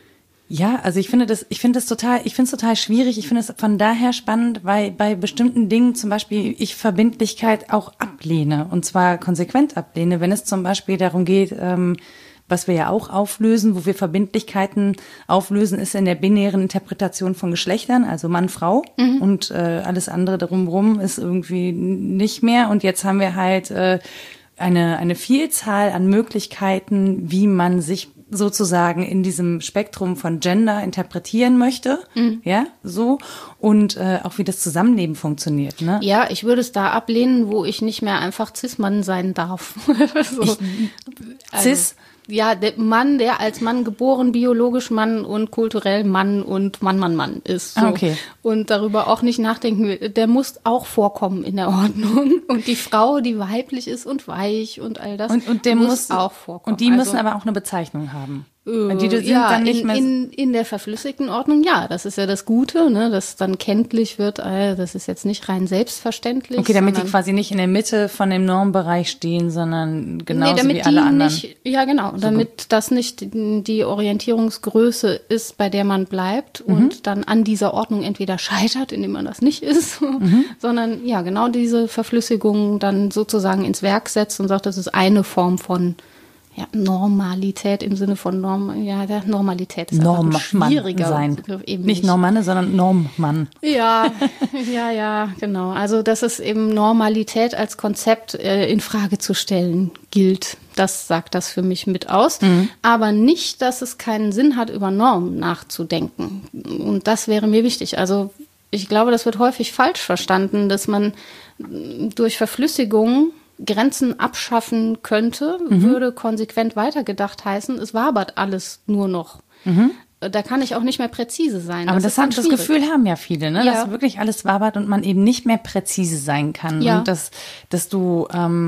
ja, also ich finde das, ich finde das total, ich finde es total schwierig. Ich finde es von daher spannend, weil bei bestimmten Dingen zum Beispiel ich Verbindlichkeit auch ablehne und zwar konsequent ablehne, wenn es zum Beispiel darum geht, ähm, was wir ja auch auflösen, wo wir Verbindlichkeiten auflösen, ist in der binären Interpretation von Geschlechtern, also Mann, Frau mhm. und äh, alles andere drumherum ist irgendwie nicht mehr. Und jetzt haben wir halt äh, eine eine Vielzahl an Möglichkeiten, wie man sich sozusagen in diesem Spektrum von Gender interpretieren möchte, mhm. ja, so, und äh, auch wie das Zusammenleben funktioniert, ne? Ja, ich würde es da ablehnen, wo ich nicht mehr einfach Cis-Mann sein darf. so. ich, also, Cis? Ja, der Mann, der als Mann geboren, biologisch Mann und kulturell Mann und Mann, Mann, Mann ist. So. Ah, okay. Und darüber auch nicht nachdenken will. Der muss auch vorkommen in der Ordnung. Und die Frau, die weiblich ist und weich und all das, und, und der muss, muss auch vorkommen. Und die müssen also, aber auch eine Bezeichnung haben. Äh, die sind ja, dann nicht in, mehr in, in der verflüssigten Ordnung, ja, das ist ja das Gute, ne, dass dann kenntlich wird, äh, das ist jetzt nicht rein selbstverständlich. Okay, damit die quasi nicht in der Mitte von dem Normbereich stehen, sondern genauso nee, damit wie alle die anderen. Nicht, ja, genau, so damit gut. das nicht die Orientierungsgröße ist, bei der man bleibt mhm. und dann an dieser Ordnung entweder scheitert, indem man das nicht ist, mhm. sondern ja, genau diese Verflüssigung dann sozusagen ins Werk setzt und sagt, das ist eine Form von ja, Normalität im Sinne von Norm, ja, der Normalität ist Norm einfach ein schwieriger sein. Begriff, eben nicht Normanne, sondern Normmann. Ja, ja, ja, genau. Also, dass es eben Normalität als Konzept äh, in Frage zu stellen gilt, das sagt das für mich mit aus. Mhm. Aber nicht, dass es keinen Sinn hat, über Normen nachzudenken. Und das wäre mir wichtig. Also, ich glaube, das wird häufig falsch verstanden, dass man durch Verflüssigung Grenzen abschaffen könnte, mhm. würde konsequent weitergedacht heißen, es wabert alles nur noch. Mhm. Da kann ich auch nicht mehr präzise sein. Aber das, das, hat, das Gefühl haben ja viele, ne? Ja. Dass wirklich alles wabert und man eben nicht mehr präzise sein kann. Ja. Und dass, dass du ähm,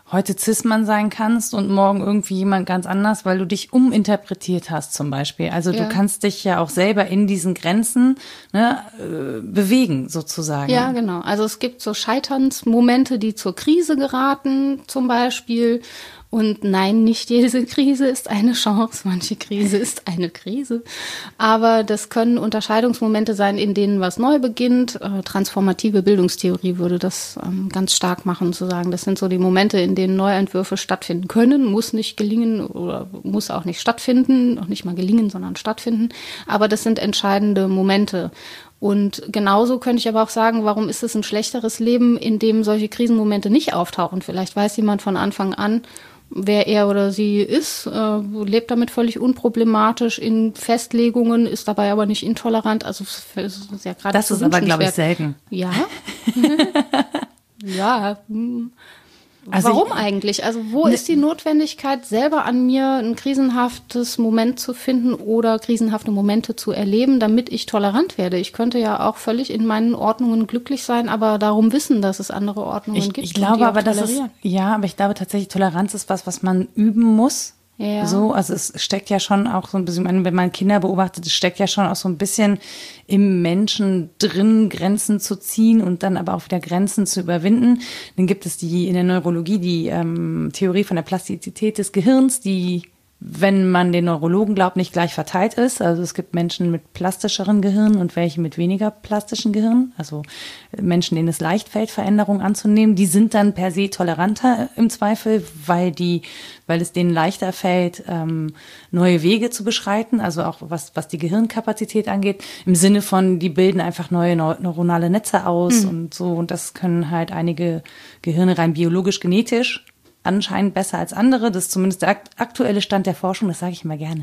heute Cis-Mann sein kannst und morgen irgendwie jemand ganz anders, weil du dich uminterpretiert hast zum Beispiel. Also ja. du kannst dich ja auch selber in diesen Grenzen ne, äh, bewegen sozusagen. Ja, genau. Also es gibt so Scheiternsmomente, die zur Krise geraten zum Beispiel. Und nein, nicht jede Krise ist eine Chance, manche Krise ist eine Krise. Aber das können Unterscheidungsmomente sein, in denen was neu beginnt. Äh, transformative Bildungstheorie würde das ähm, ganz stark machen, zu sagen, das sind so die Momente, in denen Neuentwürfe stattfinden können. Muss nicht gelingen oder muss auch nicht stattfinden, noch nicht mal gelingen, sondern stattfinden. Aber das sind entscheidende Momente. Und genauso könnte ich aber auch sagen, warum ist es ein schlechteres Leben, in dem solche Krisenmomente nicht auftauchen? Vielleicht weiß jemand von Anfang an, wer er oder sie ist, äh, lebt damit völlig unproblematisch in Festlegungen, ist dabei aber nicht intolerant. Also es ist ja gerade das ist aber, glaube ich, selten. Ja. ja. Also warum ich, eigentlich? Also wo ne, ist die Notwendigkeit, selber an mir ein krisenhaftes Moment zu finden oder krisenhafte Momente zu erleben, damit ich tolerant werde? Ich könnte ja auch völlig in meinen Ordnungen glücklich sein, aber darum wissen, dass es andere Ordnungen ich, gibt. Ich glaube aber, dass es, ja, aber ich glaube tatsächlich, Toleranz ist was, was man üben muss. Ja. So, also es steckt ja schon auch so ein bisschen, wenn man Kinder beobachtet, es steckt ja schon auch so ein bisschen im Menschen drin, Grenzen zu ziehen und dann aber auch wieder Grenzen zu überwinden. Dann gibt es die in der Neurologie die ähm, Theorie von der Plastizität des Gehirns, die, wenn man den Neurologen glaubt, nicht gleich verteilt ist. Also es gibt Menschen mit plastischeren Gehirnen und welche mit weniger plastischen Gehirnen. Also Menschen, denen es leicht fällt, Veränderungen anzunehmen, die sind dann per se toleranter im Zweifel, weil die, weil es denen leichter fällt, ähm, neue Wege zu beschreiten. Also auch was, was die Gehirnkapazität angeht, im Sinne von, die bilden einfach neue neu- neuronale Netze aus mhm. und so. Und das können halt einige Gehirne rein biologisch, genetisch anscheinend besser als andere. Das ist zumindest der aktuelle Stand der Forschung, das sage ich immer gerne.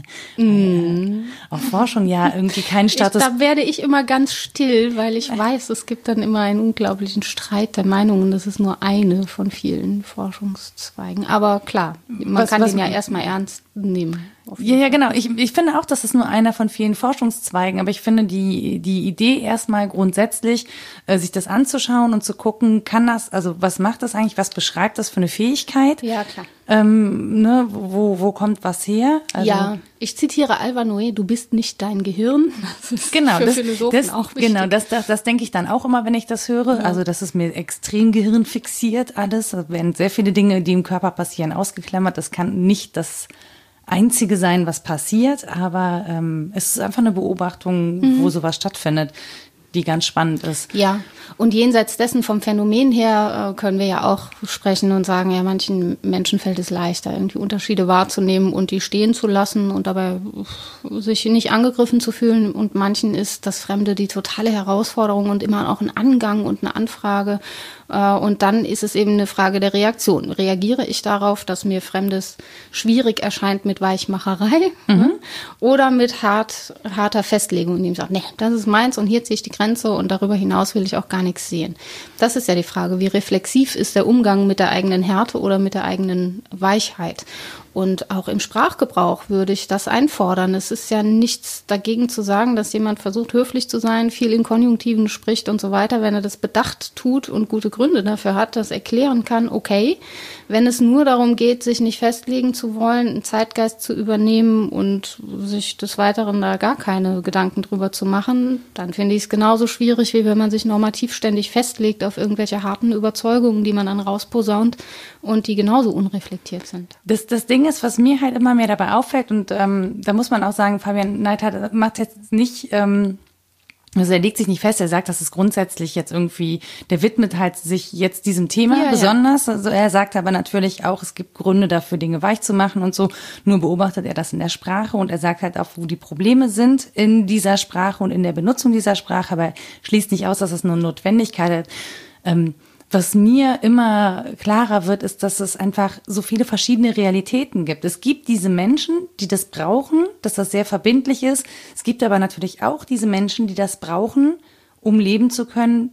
Mm. Auch Forschung ja irgendwie keinen Status. Ich, da werde ich immer ganz still, weil ich weiß, es gibt dann immer einen unglaublichen Streit der Meinungen. Das ist nur eine von vielen Forschungszweigen. Aber klar, man was, kann was, den ja erstmal ernst nehmen. Ja, ja, genau. Ich, ich finde auch, das ist nur einer von vielen Forschungszweigen, aber ich finde die, die Idee erstmal grundsätzlich, äh, sich das anzuschauen und zu gucken, kann das, also was macht das eigentlich, was beschreibt das für eine Fähigkeit? Ja, klar. Ähm, ne, wo, wo kommt was her? Also, ja, ich zitiere Alva Noé, du bist nicht dein Gehirn. Das ist genau, für das, Philosophen das, auch wichtig. Genau, das, das, das denke ich dann auch immer, wenn ich das höre. Ja. Also das ist mir extrem gehirnfixiert alles. Da werden sehr viele Dinge, die im Körper passieren, ausgeklammert. Das kann nicht das Einzige sein, was passiert, aber ähm, es ist einfach eine Beobachtung, mhm. wo sowas stattfindet, die ganz spannend ist. Ja, und jenseits dessen vom Phänomen her äh, können wir ja auch sprechen und sagen, ja, manchen Menschen fällt es leichter, irgendwie Unterschiede wahrzunehmen und die stehen zu lassen und dabei sich nicht angegriffen zu fühlen. Und manchen ist das Fremde die totale Herausforderung und immer auch ein Angang und eine Anfrage. Äh, und dann ist es eben eine Frage der Reaktion. Reagiere ich darauf, dass mir Fremdes schwierig erscheint mit Weichmacherei mhm. ne? oder mit hart, harter Festlegung, indem ich sage, nee, das ist meins und hier ziehe ich die Grenze und darüber hinaus will ich auch gar nichts sehen. Das ist ja die Frage, wie reflexiv ist der Umgang mit der eigenen Härte oder mit der eigenen Weichheit? Und auch im Sprachgebrauch würde ich das einfordern. Es ist ja nichts dagegen zu sagen, dass jemand versucht, höflich zu sein, viel in Konjunktiven spricht und so weiter. Wenn er das bedacht tut und gute Gründe dafür hat, das erklären kann, okay. Wenn es nur darum geht, sich nicht festlegen zu wollen, einen Zeitgeist zu übernehmen und sich des Weiteren da gar keine Gedanken drüber zu machen, dann finde ich es genauso schwierig, wie wenn man sich normativ ständig festlegt auf irgendwelche harten Überzeugungen, die man dann rausposaunt und die genauso unreflektiert sind. Das, das Ding ist, was mir halt immer mehr dabei auffällt, und ähm, da muss man auch sagen, Fabian Neidhardt macht jetzt nicht, ähm, also er legt sich nicht fest, er sagt, das ist grundsätzlich jetzt irgendwie, der widmet halt sich jetzt diesem Thema ja, besonders. Ja. Also er sagt aber natürlich auch, es gibt Gründe dafür, Dinge weich zu machen und so. Nur beobachtet er das in der Sprache und er sagt halt auch, wo die Probleme sind in dieser Sprache und in der Benutzung dieser Sprache, aber schließt nicht aus, dass es eine Notwendigkeit hat. Ähm, Was mir immer klarer wird, ist, dass es einfach so viele verschiedene Realitäten gibt. Es gibt diese Menschen, die das brauchen, dass das sehr verbindlich ist. Es gibt aber natürlich auch diese Menschen, die das brauchen, um leben zu können,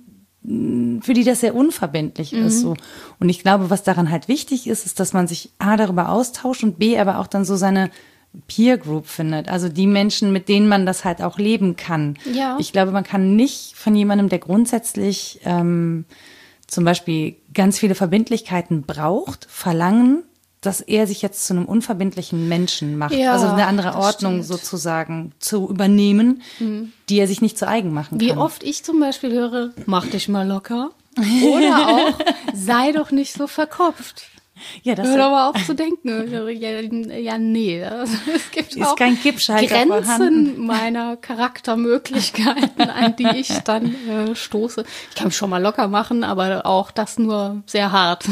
für die das sehr unverbindlich mhm. ist. So. Und ich glaube, was daran halt wichtig ist, ist, dass man sich A, darüber austauscht und B, aber auch dann so seine Peer Group findet. Also die Menschen, mit denen man das halt auch leben kann. Ja. Ich glaube, man kann nicht von jemandem, der grundsätzlich ähm, zum Beispiel ganz viele Verbindlichkeiten braucht, verlangen, dass er sich jetzt zu einem unverbindlichen Menschen macht. Ja, also eine andere Ordnung stimmt. sozusagen zu übernehmen, mhm. die er sich nicht zu eigen machen Wie kann. Wie oft ich zum Beispiel höre, mach dich mal locker. Oder auch, sei doch nicht so verkopft. Ja, das Hört aber auf zu denken. Ja, ja nee. Also, es gibt ist auch kein Kippschalter Grenzen vorhanden. meiner Charaktermöglichkeiten, an die ich dann äh, stoße. Ich kann mich schon mal locker machen, aber auch das nur sehr hart.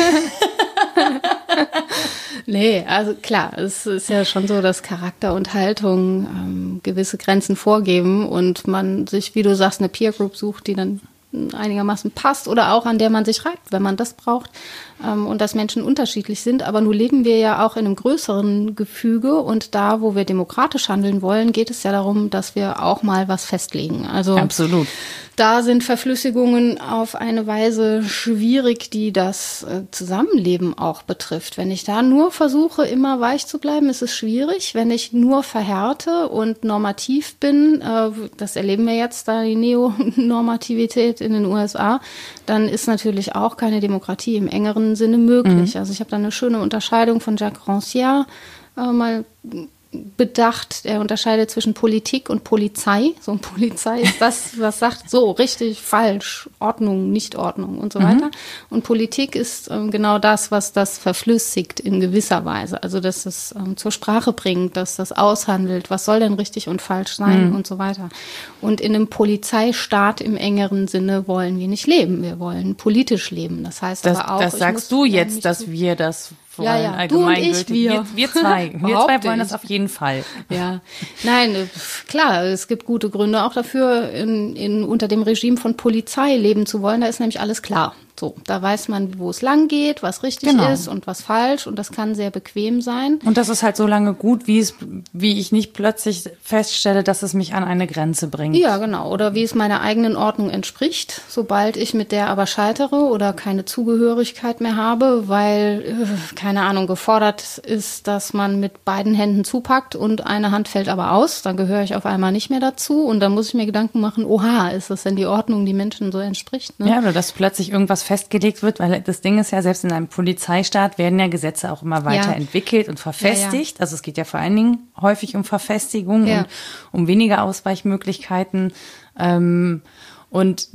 Nee, also klar, es ist ja schon so, dass Charakter und Haltung ähm, gewisse Grenzen vorgeben und man sich, wie du sagst, eine Peer Group sucht, die dann einigermaßen passt oder auch an der man sich reibt, wenn man das braucht, ähm, und dass Menschen unterschiedlich sind. Aber nun leben wir ja auch in einem größeren Gefüge und da, wo wir demokratisch handeln wollen, geht es ja darum, dass wir auch mal was festlegen. Also absolut. Da sind Verflüssigungen auf eine Weise schwierig, die das äh, Zusammenleben auch betrifft. Wenn ich da nur versuche, immer weich zu bleiben, ist es schwierig. Wenn ich nur verhärte und normativ bin, äh, das erleben wir jetzt, da die Neonormativität in den U S A, dann ist natürlich auch keine Demokratie im engeren Sinne möglich. Mhm. Also ich habe da eine schöne Unterscheidung von Jacques Rancière äh, mal bedacht. Er unterscheidet zwischen Politik und Polizei. So ein Polizei ist das, was sagt, so, richtig, falsch, Ordnung, Nichtordnung und so mhm. weiter. Und Politik ist ähm, genau das, was das verflüssigt in gewisser Weise. Also, dass es ähm, zur Sprache bringt, dass das aushandelt, was soll denn richtig und falsch sein mhm. und so weiter. Und in einem Polizeistaat im engeren Sinne wollen wir nicht leben. Wir wollen politisch leben. Das heißt das, aber auch... Das sagst du jetzt, dass wir das... Ja, ja, du und ich, wir. Wir, wir zwei. Wir zwei wollen das auf jeden Fall. Ja, nein, klar, es gibt gute Gründe auch dafür, in, in, unter dem Regime von Polizei leben zu wollen. Da ist nämlich alles klar. So, da weiß man, wo es lang geht, was richtig genau. ist und was falsch, und das kann sehr bequem sein. Und das ist halt so lange gut, wie es, wie ich nicht plötzlich feststelle, dass es mich an eine Grenze bringt. Ja, genau. Oder wie es meiner eigenen Ordnung entspricht. Sobald ich mit der aber scheitere oder keine Zugehörigkeit mehr habe, weil, keine Ahnung, gefordert ist, dass man mit beiden Händen zupackt und eine Hand fällt aber aus, dann gehöre ich auf einmal nicht mehr dazu und dann muss ich mir Gedanken machen, oha, ist das denn die Ordnung, die Menschen so entspricht? Ne? Ja, oder dass plötzlich irgendwas festgelegt wird, weil das Ding ist ja, selbst in einem Polizeistaat werden ja Gesetze auch immer weiterentwickelt ja. und verfestigt. Ja, ja. Also es geht ja vor allen Dingen häufig um Verfestigung ja. und um weniger Ausweichmöglichkeiten. Ähm, und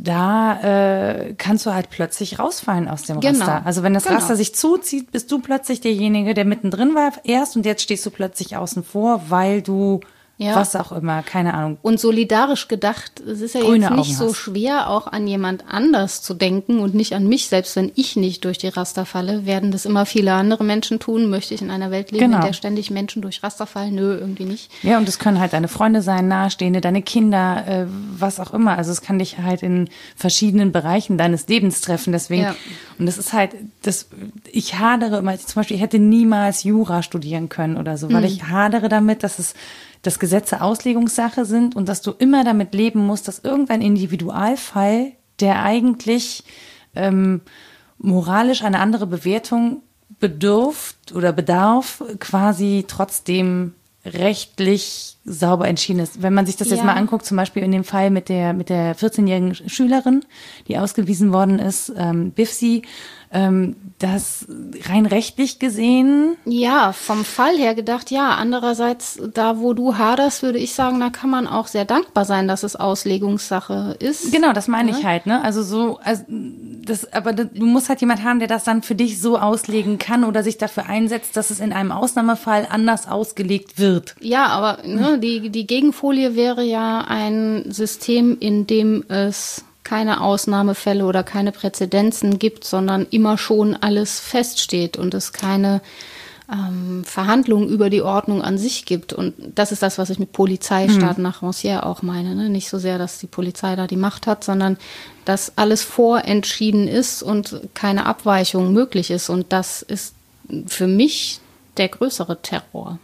da äh, kannst du halt plötzlich rausfallen aus dem genau. Raster. Also wenn das genau. Raster sich zuzieht, bist du plötzlich derjenige, der mittendrin war erst und jetzt stehst du plötzlich außen vor, weil du Ja. was auch immer, keine Ahnung. Und solidarisch gedacht, es ist ja Grüne jetzt nicht Augen so hast. schwer, auch an jemand anders zu denken und nicht an mich. Selbst wenn ich nicht durch die Raster falle, werden das immer viele andere Menschen tun. Möchte ich in einer Welt leben, genau. in der ständig Menschen durch Raster fallen? Nö, irgendwie nicht. Ja, und es können halt deine Freunde sein, Nahestehende, deine Kinder, äh, was auch immer. Also es kann dich halt in verschiedenen Bereichen deines Lebens treffen. Deswegen, ja. und das ist halt, das, ich hadere immer, zum Beispiel, ich hätte niemals Jura studieren können oder so, weil mhm. ich hadere damit, dass es dass Gesetze Auslegungssache sind und dass du immer damit leben musst, dass irgendein Individualfall, der eigentlich ähm, moralisch eine andere Bewertung bedürft oder bedarf, quasi trotzdem rechtlich sauber entschieden ist. Wenn man sich das ja. jetzt mal anguckt, zum Beispiel in dem Fall mit der mit der vierzehnjährigen Schülerin, die ausgewiesen worden ist, ähm, Bifsi, ähm, das rein rechtlich gesehen. Ja, vom Fall her gedacht, ja. Andererseits, da wo du haderst, würde ich sagen, da kann man auch sehr dankbar sein, dass es Auslegungssache ist. Genau, das meine ja. ich halt, ne? Also so, also das, aber du musst halt jemand haben, der das dann für dich so auslegen kann oder sich dafür einsetzt, dass es in einem Ausnahmefall anders ausgelegt wird. Ja, aber ne, die die Gegenfolie wäre ja ein System, in dem es keine Ausnahmefälle oder keine Präzedenzen gibt, sondern immer schon alles feststeht und es keine ähm, Verhandlungen über die Ordnung an sich gibt. Und das ist das, was ich mit Polizeistaat mhm. nach Rancière auch meine. Ne? Nicht so sehr, dass die Polizei da die Macht hat, sondern dass alles vorentschieden ist und keine Abweichung möglich ist. Und das ist für mich der größere Terror.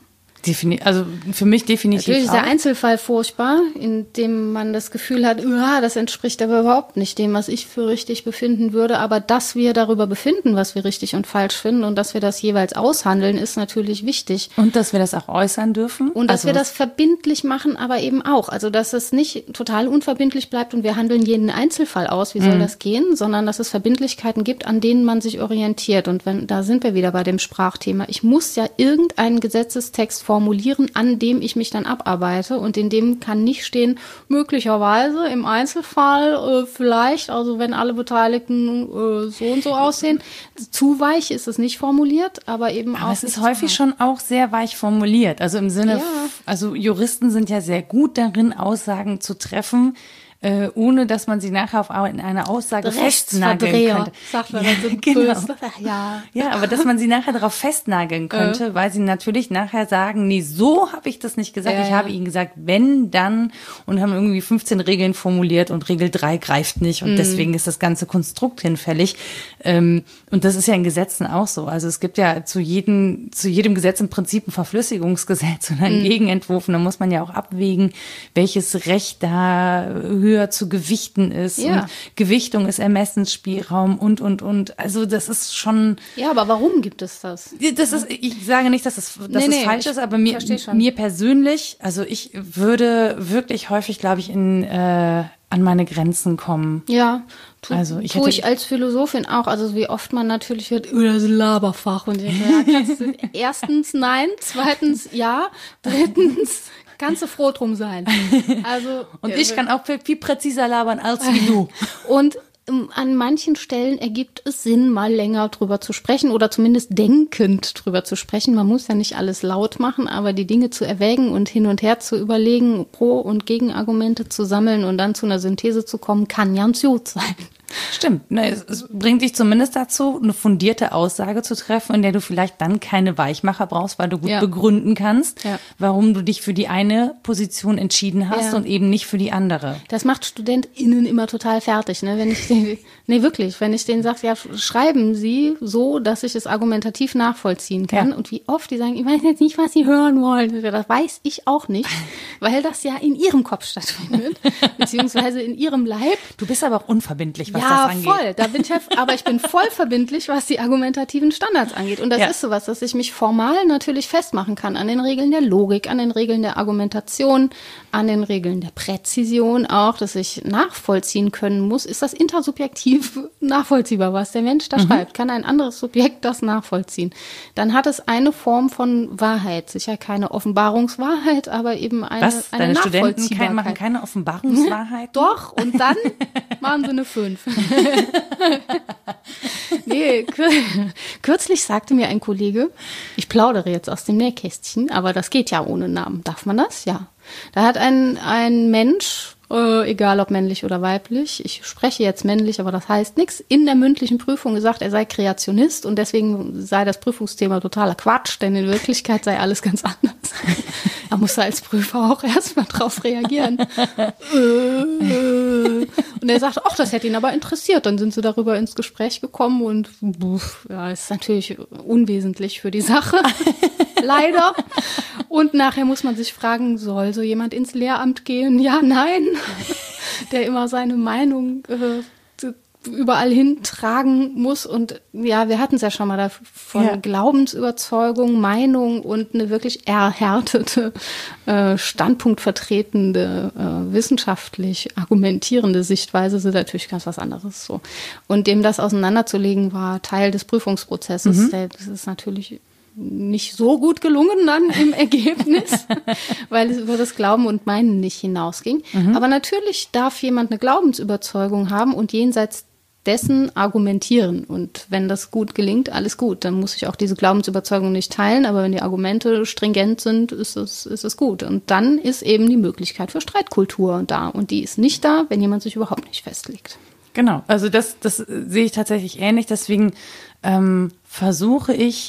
Defini- also für mich definitiv Natürlich ist der auch. Einzelfall furchtbar, in dem man das Gefühl hat, uah, das entspricht aber überhaupt nicht dem, was ich für richtig befinden würde. Aber dass wir darüber befinden, was wir richtig und falsch finden und dass wir das jeweils aushandeln, ist natürlich wichtig. Und dass wir das auch äußern dürfen. Und dass also, wir das verbindlich machen, aber eben auch. Also dass es nicht total unverbindlich bleibt und wir handeln jeden Einzelfall aus, wie soll mhm. das gehen, sondern dass es Verbindlichkeiten gibt, an denen man sich orientiert. Und wenn, da sind wir wieder bei dem Sprachthema. Ich muss ja irgendeinen Gesetzestext formulieren, an dem ich mich dann abarbeite. Und in dem kann nicht stehen, möglicherweise im Einzelfall äh, vielleicht, also wenn alle Beteiligten äh, so und so aussehen. Zu weich ist es nicht formuliert, aber eben aber auch. es ist häufig schon auch sehr weich formuliert. Also im Sinne, Ja. f- also Juristen sind ja sehr gut darin, Aussagen zu treffen, äh, ohne dass man sie nachher auf au- in einer Aussage festnageln Rechtsverdreher, könnte. sagt man Ja, dann so genau. böse. Ja. Ja, aber dass man sie nachher darauf festnageln könnte, äh. weil sie natürlich nachher sagen, nee, so habe ich das nicht gesagt. Ja, ich ja. habe ihnen gesagt, wenn, dann, und haben irgendwie fünfzehn Regeln formuliert und Regel drei greift nicht und mhm. deswegen ist das ganze Konstrukt hinfällig. Ähm, und das ist ja in Gesetzen auch so. Also es gibt ja zu jedem, zu jedem Gesetz im Prinzip ein Verflüssigungsgesetz oder einen mhm. Gegenentwurf. Und da muss man ja auch abwägen, welches Recht da höher zu gewichten ist. Ja. Und Gewichtung ist Ermessensspielraum und, und, und. Also das ist schon... Ja, aber warum gibt es das? Das ist, ich sage nicht, dass es, dass Nee, es nee, falsch ich ist, aber mir, versteh schon. mir persönlich, also ich würde wirklich häufig, glaube ich, in, äh, an meine Grenzen kommen. Ja, tu, Also ich tue hätte- ich als Philosophin auch. Also wie oft man natürlich hört, oh, das ist ein Laberfach. Und ich denke, ja, kannst du, erstens nein, zweitens ja, drittens kannst du froh drum sein. Also Und ich kann auch viel, viel präziser labern als wie du. Und ähm, an manchen Stellen ergibt es Sinn, mal länger drüber zu sprechen oder zumindest denkend drüber zu sprechen. Man muss ja nicht alles laut machen, aber die Dinge zu erwägen und hin und her zu überlegen, Pro- und Gegenargumente zu sammeln und dann zu einer Synthese zu kommen, kann ganz gut sein. Stimmt. Ne, es, es bringt dich zumindest dazu, eine fundierte Aussage zu treffen, in der du vielleicht dann keine Weichmacher brauchst, weil du gut Ja. begründen kannst, Ja. warum du dich für die eine Position entschieden hast Ja. und eben nicht für die andere. Das macht StudentInnen immer total fertig, ne? Wenn ich den, nee, wirklich, wenn ich denen sage, ja, schreiben Sie so, dass ich es argumentativ nachvollziehen kann. Ja. Und wie oft die sagen, ich weiß jetzt nicht, was Sie hören wollen. Das weiß ich auch nicht, weil das ja in Ihrem Kopf stattfindet, beziehungsweise in Ihrem Leib. Du bist aber auch unverbindlich, was Ja, das angeht. voll. Da bin ich, halt- aber ich bin voll verbindlich, was die argumentativen Standards angeht. Und das Ja. ist sowas, dass ich mich formal natürlich festmachen kann an den Regeln der Logik, an den Regeln der Argumentation, an den Regeln der Präzision auch, dass ich nachvollziehen können muss. Ist das intersubjektiv nachvollziehbar, was der Mensch da schreibt? Kann ein anderes Subjekt das nachvollziehen? Dann hat es eine Form von Wahrheit. Sicher keine Offenbarungswahrheit, aber eben eine, Was? eine Deine Studenten Nachvollziehbarkeit. kein, machen keine Offenbarungswahrheit? Doch, und dann machen sie eine fünf. Nee, kür kürzlich sagte mir ein Kollege, ich plaudere jetzt aus dem Nähkästchen, aber das geht ja ohne Namen. Darf man das? Ja. Da hat ein, ein Mensch, äh, egal ob männlich oder weiblich, ich spreche jetzt männlich, aber das heißt nichts, in der mündlichen Prüfung gesagt, er sei Kreationist und deswegen sei das Prüfungsthema totaler Quatsch, denn in Wirklichkeit sei alles ganz anders. Da muss er als Prüfer auch erstmal drauf reagieren. Und er sagt, ach, das hätte ihn aber interessiert. Dann sind sie darüber ins Gespräch gekommen und buff, ja, ist natürlich unwesentlich für die Sache. Leider. Und nachher muss man sich fragen, soll so jemand ins Lehramt gehen? Ja, nein. Der immer seine Meinung äh, überall hintragen muss. Und ja, wir hatten es ja schon mal davon, Ja. Glaubensüberzeugung, Meinung und eine wirklich erhärtete, äh, standpunktvertretende, äh, wissenschaftlich argumentierende Sichtweise sind natürlich ganz was anderes. So. Und dem das auseinanderzulegen war Teil des Prüfungsprozesses. Mhm. Der, das ist natürlich nicht so gut gelungen dann im Ergebnis, weil es über das Glauben und Meinen nicht hinausging. Mhm. Aber natürlich darf jemand eine Glaubensüberzeugung haben und jenseits dessen argumentieren. Und wenn das gut gelingt, alles gut. Dann muss ich auch diese Glaubensüberzeugung nicht teilen. Aber wenn die Argumente stringent sind, ist es, ist es gut. Und dann ist eben die Möglichkeit für Streitkultur da. Und die ist nicht da, wenn jemand sich überhaupt nicht festlegt. Genau, also das, das sehe ich tatsächlich ähnlich. Deswegen ähm, versuche ich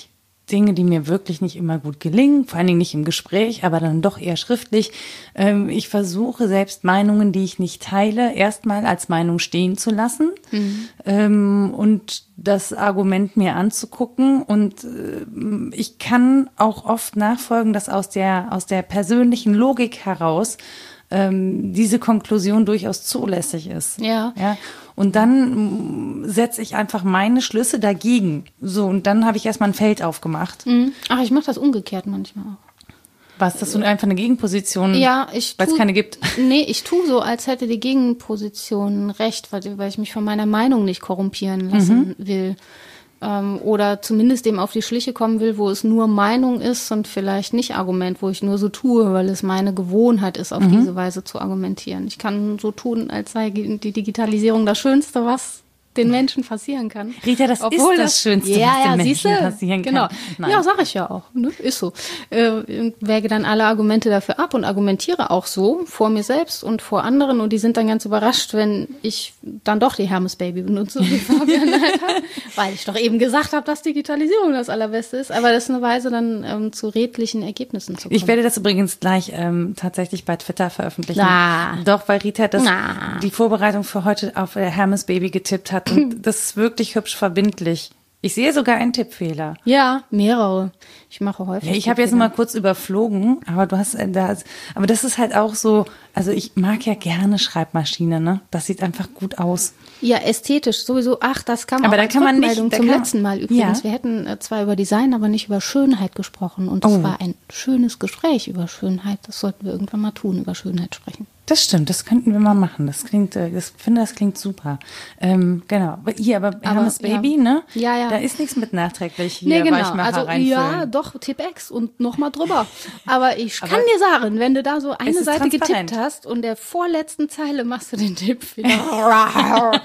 Dinge, die mir wirklich nicht immer gut gelingen, vor allen Dingen nicht im Gespräch, aber dann doch eher schriftlich. Ähm, ich versuche selbst Meinungen, die ich nicht teile, erstmal als Meinung stehen zu lassen mhm. ähm, und das Argument mir anzugucken. Und äh, ich kann auch oft nachfolgen, dass aus der, aus der persönlichen Logik heraus ähm, diese Konklusion durchaus zulässig ist. Ja. Ja. Und dann setze ich einfach meine Schlüsse dagegen. So, und dann habe ich erstmal ein Feld aufgemacht. Mhm. Ach, ich mache das umgekehrt manchmal auch. Was, dass du einfach eine Gegenposition, ja, ich weil es keine gibt? Nee, ich tue so, als hätte die Gegenposition recht, weil, weil ich mich von meiner Meinung nicht korrumpieren lassen mhm. will. Ähm, oder zumindest dem auf die Schliche kommen will, wo es nur Meinung ist und vielleicht nicht Argument, wo ich nur so tue, weil es meine Gewohnheit ist, auf mhm. diese Weise zu argumentieren. Ich kann so tun, als sei die Digitalisierung das Schönste, was den Menschen passieren kann. Rita, das Obwohl ist das Schönste, ja, was den ja, Menschen siehste? passieren kann. Genau. Nein. Ja, sag ich ja auch. Ne? Ist so. Äh, wäge dann alle Argumente dafür ab und argumentiere auch so vor mir selbst und vor anderen und die sind dann ganz überrascht, wenn ich dann doch die Hermes Baby benutze, wie Fabian halt hat, weil ich doch eben gesagt habe, dass Digitalisierung das Allerbeste ist. Aber das ist eine Weise, dann ähm, zu redlichen Ergebnissen zu kommen. Ich werde das übrigens gleich ähm, tatsächlich bei Twitter veröffentlichen. Na. Doch, weil Rita das Na. die Vorbereitung für heute auf äh, Hermes Baby getippt hat und das ist wirklich hübsch verbindlich. Ich sehe sogar einen Tippfehler. Ja, mehrere. Ich mache häufig. Ja, ich habe jetzt nur mal kurz überflogen, aber du hast äh, das, aber das ist halt auch so, also ich mag ja gerne Schreibmaschine, ne? Das sieht einfach gut aus. Ja, ästhetisch sowieso. Ach, das kam aber auch da als kann man nicht, Rückmeldung da zum kann, letzten Mal übrigens. Ja. Wir hätten äh, zwar über Design, aber nicht über Schönheit gesprochen und es Oh. war ein schönes Gespräch über Schönheit. Das sollten wir irgendwann mal tun, über Schönheit sprechen. Das stimmt, das könnten wir mal machen. Das klingt, äh, ich finde, das klingt super. Ähm, genau. Aber hier, aber, Aber, Hermes Baby, ja. ne? Ja, ja. Da ist nichts mit nachträglich hier Nee, genau. Weichmacher Also reinfüllen. ja, doch, Tipp-X und nochmal drüber. Aber ich Aber kann dir sagen, wenn du da so eine es ist Seite transparent. getippt hast und der vorletzten Zeile machst du den Tippfehler,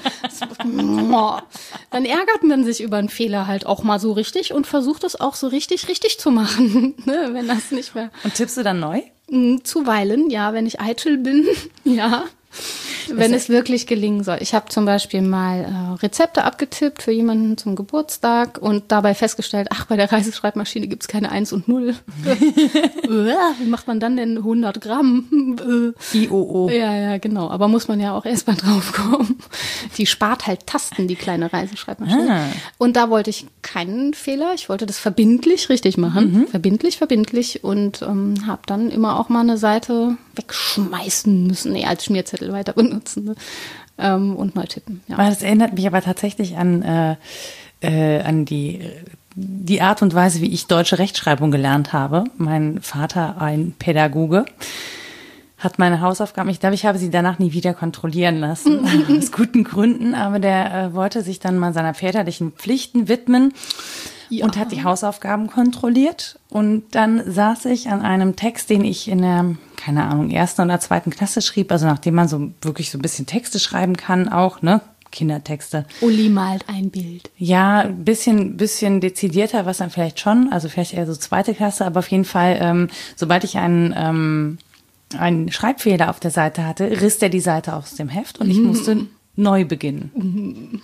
dann ärgert man sich über einen Fehler halt auch mal so richtig und versucht es auch so richtig, richtig zu machen, ne, wenn das nicht mehr... Und tippst du dann neu? Zuweilen, ja, wenn ich eitel bin, ja. Wenn es wirklich gelingen soll. Ich habe zum Beispiel mal äh, Rezepte abgetippt für jemanden zum Geburtstag und dabei festgestellt, ach, bei der Reiseschreibmaschine gibt's keine Eins und Null. Wie macht man dann denn hundert Gramm? I O O. Ja, ja, genau. Aber muss man ja auch erst mal drauf kommen. Die spart halt Tasten, die kleine Reiseschreibmaschine. Ah. Und da wollte ich keinen Fehler. Ich wollte das verbindlich richtig machen. Mhm. Verbindlich, verbindlich. Und ähm, habe dann immer auch mal eine Seite wegschmeißen müssen. Nee, als Schmierzettel weiter benutzen. Ne? Ähm, und neu tippen. Ja. Das erinnert mich aber tatsächlich an, äh, äh, an die, die Art und Weise, wie ich deutsche Rechtschreibung gelernt habe. Mein Vater, ein Pädagoge, hat meine Hausaufgaben, ich glaube, ich habe sie danach nie wieder kontrollieren lassen, aus guten Gründen, aber der äh, wollte sich dann mal seiner väterlichen Pflichten widmen. Ja. Und hat die Hausaufgaben kontrolliert. Und dann saß ich an einem Text, den ich in der, keine Ahnung, ersten oder zweiten Klasse schrieb. Also nachdem man so wirklich so ein bisschen Texte schreiben kann auch, ne? Kindertexte. Uli malt ein Bild. Ja, ein bisschen, bisschen dezidierter, was dann vielleicht schon. Also vielleicht eher so zweite Klasse. Aber auf jeden Fall, ähm, sobald ich einen, ähm, einen Schreibfehler auf der Seite hatte, riss der die Seite aus dem Heft und ich musste neu beginnen.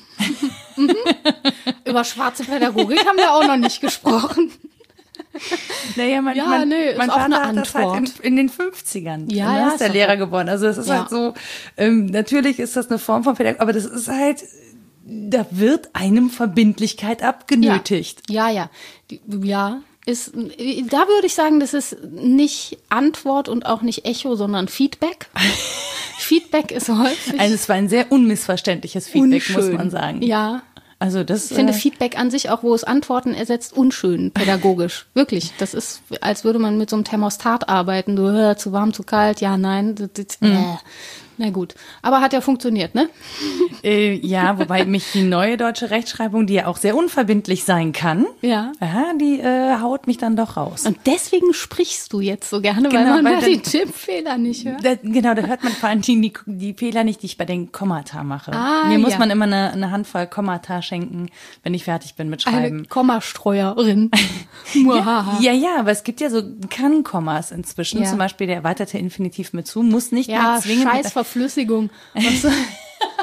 Über schwarze Pädagogik haben wir auch noch nicht gesprochen. Naja, mein, ja, mein, nee, mein ist auch Vater eine hat das halt in, in den fünfzigern. Ja, ne, ja, ist der ist Lehrer auch, geworden. Also es ist ja. halt so, ähm, natürlich ist das eine Form von Pädagogik, aber das ist halt, da wird einem Verbindlichkeit abgenötigt. Ja, ja, ja. ja. Ist, da würde ich sagen, das ist nicht Antwort und auch nicht Echo, sondern Feedback. Feedback ist häufig. Also es war ein sehr unmissverständliches Feedback, unschön. muss man sagen. Ja. Also das, ich finde äh, Feedback an sich, auch wo es Antworten ersetzt, unschön, pädagogisch. Wirklich. Das ist, als würde man mit so einem Thermostat arbeiten. Du, äh, zu warm, zu kalt, ja, nein. Das, das, äh. Mhm. Na gut. Aber hat ja funktioniert, ne? Äh, ja, wobei mich die neue deutsche Rechtschreibung, die ja auch sehr unverbindlich sein kann, ja, aha, die äh, haut mich dann doch raus. Und deswegen sprichst du jetzt so gerne, genau, weil man weil da dann, die Tippfehler nicht hört. Da, genau, da hört man vor allem die, die Fehler nicht, die ich bei den Kommata mache. Ah, Mir muss ja. man immer eine, eine Handvoll Kommata schenken, wenn ich fertig bin mit Schreiben. Eine Kommastreuerin. ja, ja, ja, aber es gibt ja so Kann-Kommas inzwischen. Ja. Zum Beispiel der erweiterte Infinitiv mit zu muss nicht ja, mal zwingend. scheiß Verflüssigung. Was,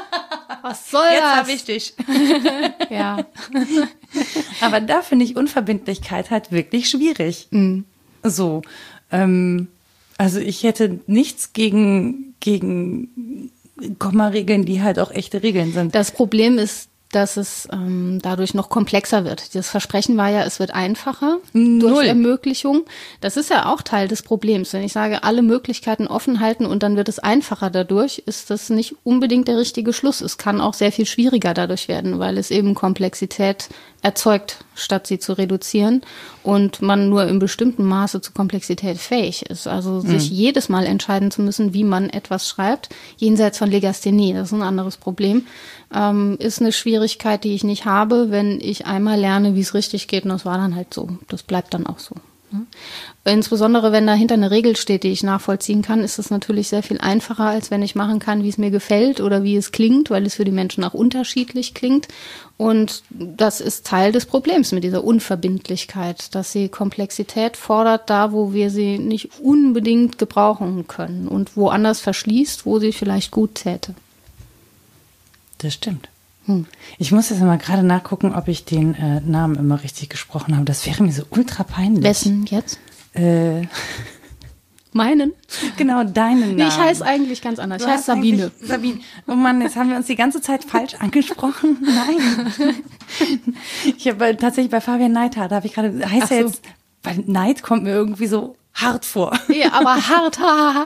Was soll Jetzt das? hab ich dich. Ja. Aber da finde ich Unverbindlichkeit halt wirklich schwierig. Mhm. So, ähm, also ich hätte nichts gegen, gegen Komma-Regeln, die halt auch echte Regeln sind. Das Problem ist, dass es ähm, dadurch noch komplexer wird. Das Versprechen war ja, es wird einfacher Null. durch Ermöglichung. Das ist ja auch Teil des Problems. Wenn ich sage, alle Möglichkeiten offen halten und dann wird es einfacher dadurch, ist das nicht unbedingt der richtige Schluss. Es kann auch sehr viel schwieriger dadurch werden, weil es eben Komplexität erzeugt, statt sie zu reduzieren und man nur in bestimmtem Maße zu Komplexität fähig ist. Also sich mhm. jedes Mal entscheiden zu müssen, wie man etwas schreibt, jenseits von Legasthenie, das ist ein anderes Problem, ähm, ist eine Schwierigkeit, die ich nicht habe, wenn ich einmal lerne, wie es richtig geht und das war dann halt so. Das bleibt dann auch so. Insbesondere, wenn dahinter eine Regel steht, die ich nachvollziehen kann, ist es natürlich sehr viel einfacher, als wenn ich machen kann, wie es mir gefällt oder wie es klingt, weil es für die Menschen auch unterschiedlich klingt. Und das ist Teil des Problems mit dieser Unverbindlichkeit, dass sie Komplexität fordert, da wo wir sie nicht unbedingt gebrauchen können und woanders verschließt, wo sie vielleicht gut täte. Das stimmt. Hm. Ich muss jetzt mal gerade nachgucken, ob ich den äh, Namen immer richtig gesprochen habe. Das wäre mir so ultra peinlich. Wessen jetzt? Äh, Meinen? Genau, deinen Namen. Nee, ich heiße eigentlich ganz anders. Du ich heiße Sabine. Sabine. Oh Mann, jetzt haben wir uns die ganze Zeit falsch angesprochen. Nein. Ich habe tatsächlich bei Fabian Neidhardt, da habe ich gerade, heißt er so. Jetzt, weil Neid kommt mir irgendwie so hart vor. Ja, aber hart, haha.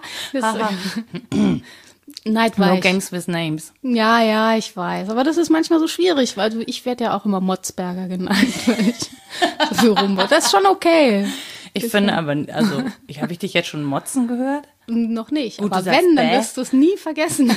Neidweich. No games with names. Ja, ja, ich weiß. Aber das ist manchmal so schwierig, weil ich werde ja auch immer Motzberger genannt, weil ich so viel rumbaue. Das ist schon okay. Ich das finde aber, also, ich habe ich dich jetzt schon motzen gehört? Noch nicht. Gut, aber sagst, wenn, dann bäh. wirst du es nie vergessen.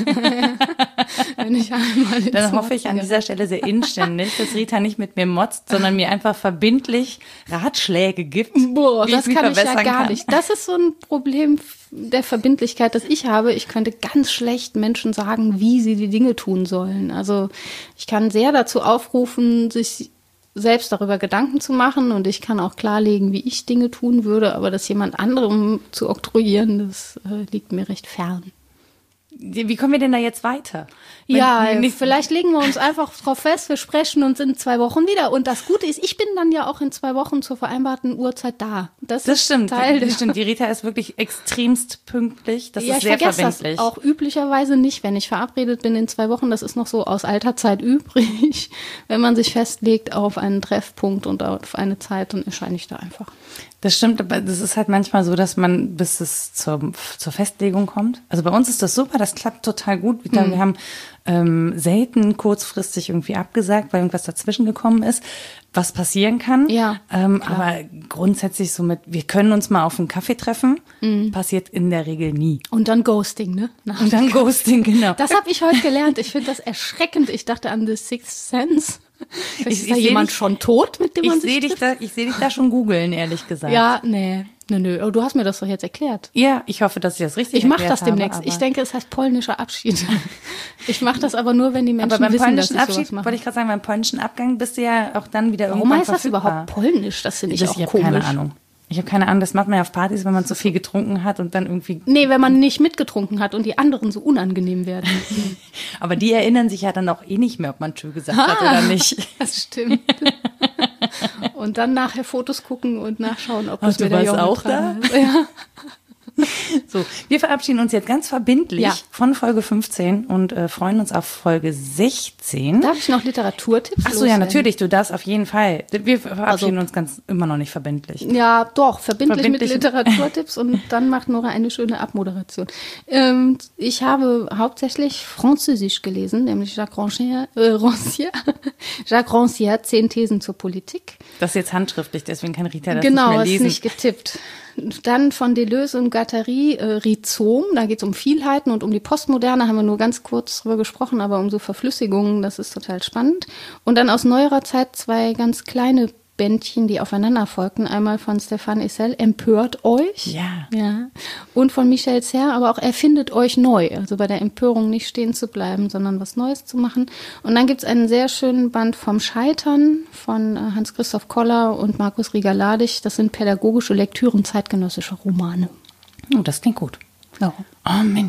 Wenn ich einmal dann hoffe ich an dieser Stelle sehr inständig, dass Rita nicht mit mir motzt, sondern mir einfach verbindlich Ratschläge gibt. Boah, wie das ich kann ich ja gar kann. nicht. Das ist so ein Problem der Verbindlichkeit, das ich habe. Ich könnte ganz schlecht Menschen sagen, wie sie die Dinge tun sollen. Also ich kann sehr dazu aufrufen, sich selbst darüber Gedanken zu machen und ich kann auch klarlegen, wie ich Dinge tun würde, aber das jemand anderem zu oktroyieren, das äh, liegt mir recht fern. Wie kommen wir denn da jetzt weiter? Wenn, ja, nicht, vielleicht legen wir uns einfach drauf fest, wir sprechen uns in zwei Wochen wieder. Und das Gute ist, ich bin dann ja auch in zwei Wochen zur vereinbarten Uhrzeit da. Das, das ist stimmt, Teil das stimmt. Die Rita ist wirklich extremst pünktlich. Das ja, ist sehr ich vergesse verbindlich. Das auch üblicherweise nicht, wenn ich verabredet bin in zwei Wochen. Das ist noch so aus alter Zeit übrig. Wenn man sich festlegt auf einen Treffpunkt und auf eine Zeit, dann erscheine ich da einfach. Das stimmt, aber das ist halt manchmal so, dass man, bis es zur, zur Festlegung kommt. Also bei uns ist das super, das klappt total gut. Wir, mhm. wir haben ähm, selten kurzfristig irgendwie abgesagt, weil irgendwas dazwischen gekommen ist, was passieren kann. Ja, ähm, aber grundsätzlich so mit, wir können uns mal auf einen Kaffee treffen, mhm. passiert in der Regel nie. Und dann Ghosting, ne? Nach Und dann Ghosting, genau. Das habe ich heute gelernt. Ich finde das erschreckend. Ich dachte an The Sixth Sense. Ist ich, da ich jemand dich, schon tot, mit dem ich man sich seh dich da, Ich sehe dich da schon googeln, ehrlich gesagt. Ja, nee. Nö, nö. Oh, du hast mir das doch jetzt erklärt. Ja, ich hoffe, dass ich das richtig Ich mache erklärt das demnächst. habe, Ich denke, es heißt polnischer Abschied. Ich mache das aber nur, wenn die Menschen aber beim wissen, dass polnischen ich Abschied, sowas mache. wollte ich gerade sagen, beim polnischen Abgang bist du ja auch dann wieder Warum irgendwann heißt das verfügbar. überhaupt polnisch? Das finde ich das, auch ich hab komisch. keine Ahnung. Ich habe keine Ahnung, das macht man ja auf Partys, wenn man zu viel getrunken hat und dann irgendwie... Nee, wenn man nicht mitgetrunken hat und die anderen so unangenehm werden. Aber die erinnern sich ja dann auch eh nicht mehr, ob man Tschö gesagt hat oder nicht. Das stimmt. Und dann nachher Fotos gucken und nachschauen, ob Ach, das du mit der warst Junge auch dran da? ist. Ja. So, wir verabschieden uns jetzt ganz verbindlich Ja. von Folge fünfzehn und äh, freuen uns auf Folge sechzehn. Darf ich noch Literaturtipps Ach so, ja, loswerden? natürlich, du darfst auf jeden Fall. Wir verabschieden Also- uns ganz immer noch nicht verbindlich. Ja, doch, verbindlich, Verbindlich. mit Literaturtipps und dann macht Nora eine schöne Abmoderation. Ähm, ich habe hauptsächlich Französisch gelesen, nämlich Jacques Rancière, äh, Rancière, Jacques Rancière, zehn Thesen zur Politik. Das ist jetzt handschriftlich, deswegen kann Rita das Genau, nicht mehr ist lesen. nicht getippt. Dann von Deleuze und Guattari äh, Rhizom, da geht es um Vielheiten und um die Postmoderne, haben wir nur ganz kurz drüber gesprochen, aber um so Verflüssigungen, das ist total spannend. Und dann aus neuerer Zeit zwei ganz kleine Bändchen, die aufeinander folgten. Einmal von Stéphane Hessel, Empört euch. Ja. Ja. Und von Michel Serres, aber auch Erfindet euch neu. Also bei der Empörung nicht stehen zu bleiben, sondern was Neues zu machen. Und dann gibt es einen sehr schönen Band vom Scheitern von äh, Hans-Christoph Koller und Markus Rieger-Ladig. Das sind pädagogische Lektüren zeitgenössischer Romane. Oh, das klingt gut. Ja. Oh Mensch,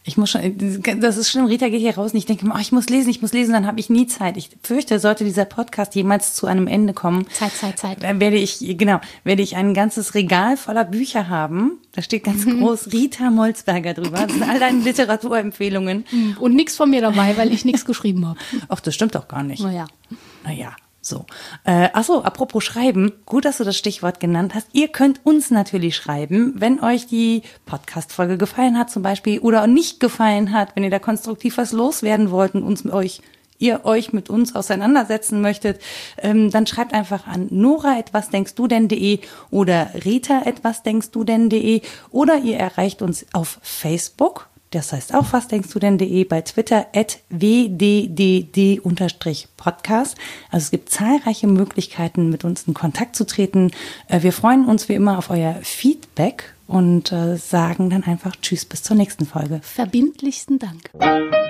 Ich muss schon, das ist schlimm, Rita geht hier raus und ich denke, oh, ich muss lesen, ich muss lesen, dann habe ich nie Zeit. Ich fürchte, sollte dieser Podcast jemals zu einem Ende kommen. Zeit, Zeit, Zeit. Dann werde ich, genau, werde ich ein ganzes Regal voller Bücher haben. Da steht ganz groß Rita Molzberger drüber. Das sind all deine Literaturempfehlungen. Und nichts von mir dabei, weil ich nichts geschrieben habe. Ach, das stimmt doch gar nicht. Naja. Naja. So. Äh, achso, apropos Schreiben, gut, dass du das Stichwort genannt hast. Ihr könnt uns natürlich schreiben, wenn euch die Podcast-Folge gefallen hat zum Beispiel oder nicht gefallen hat, wenn ihr da konstruktiv was loswerden wollt und uns mit euch, ihr euch mit uns auseinandersetzen möchtet, ähm, dann schreibt einfach an nora at wasdenkstdudenn.de oder rita at wasdenkstdudenn.de oder ihr erreicht uns auf Facebook. Das heißt auch, was denkst du denn.de, bei Twitter at w d d d Podcast. Also es gibt zahlreiche Möglichkeiten, mit uns in Kontakt zu treten. Wir freuen uns wie immer auf euer Feedback und sagen dann einfach Tschüss bis zur nächsten Folge. Verbindlichsten Dank.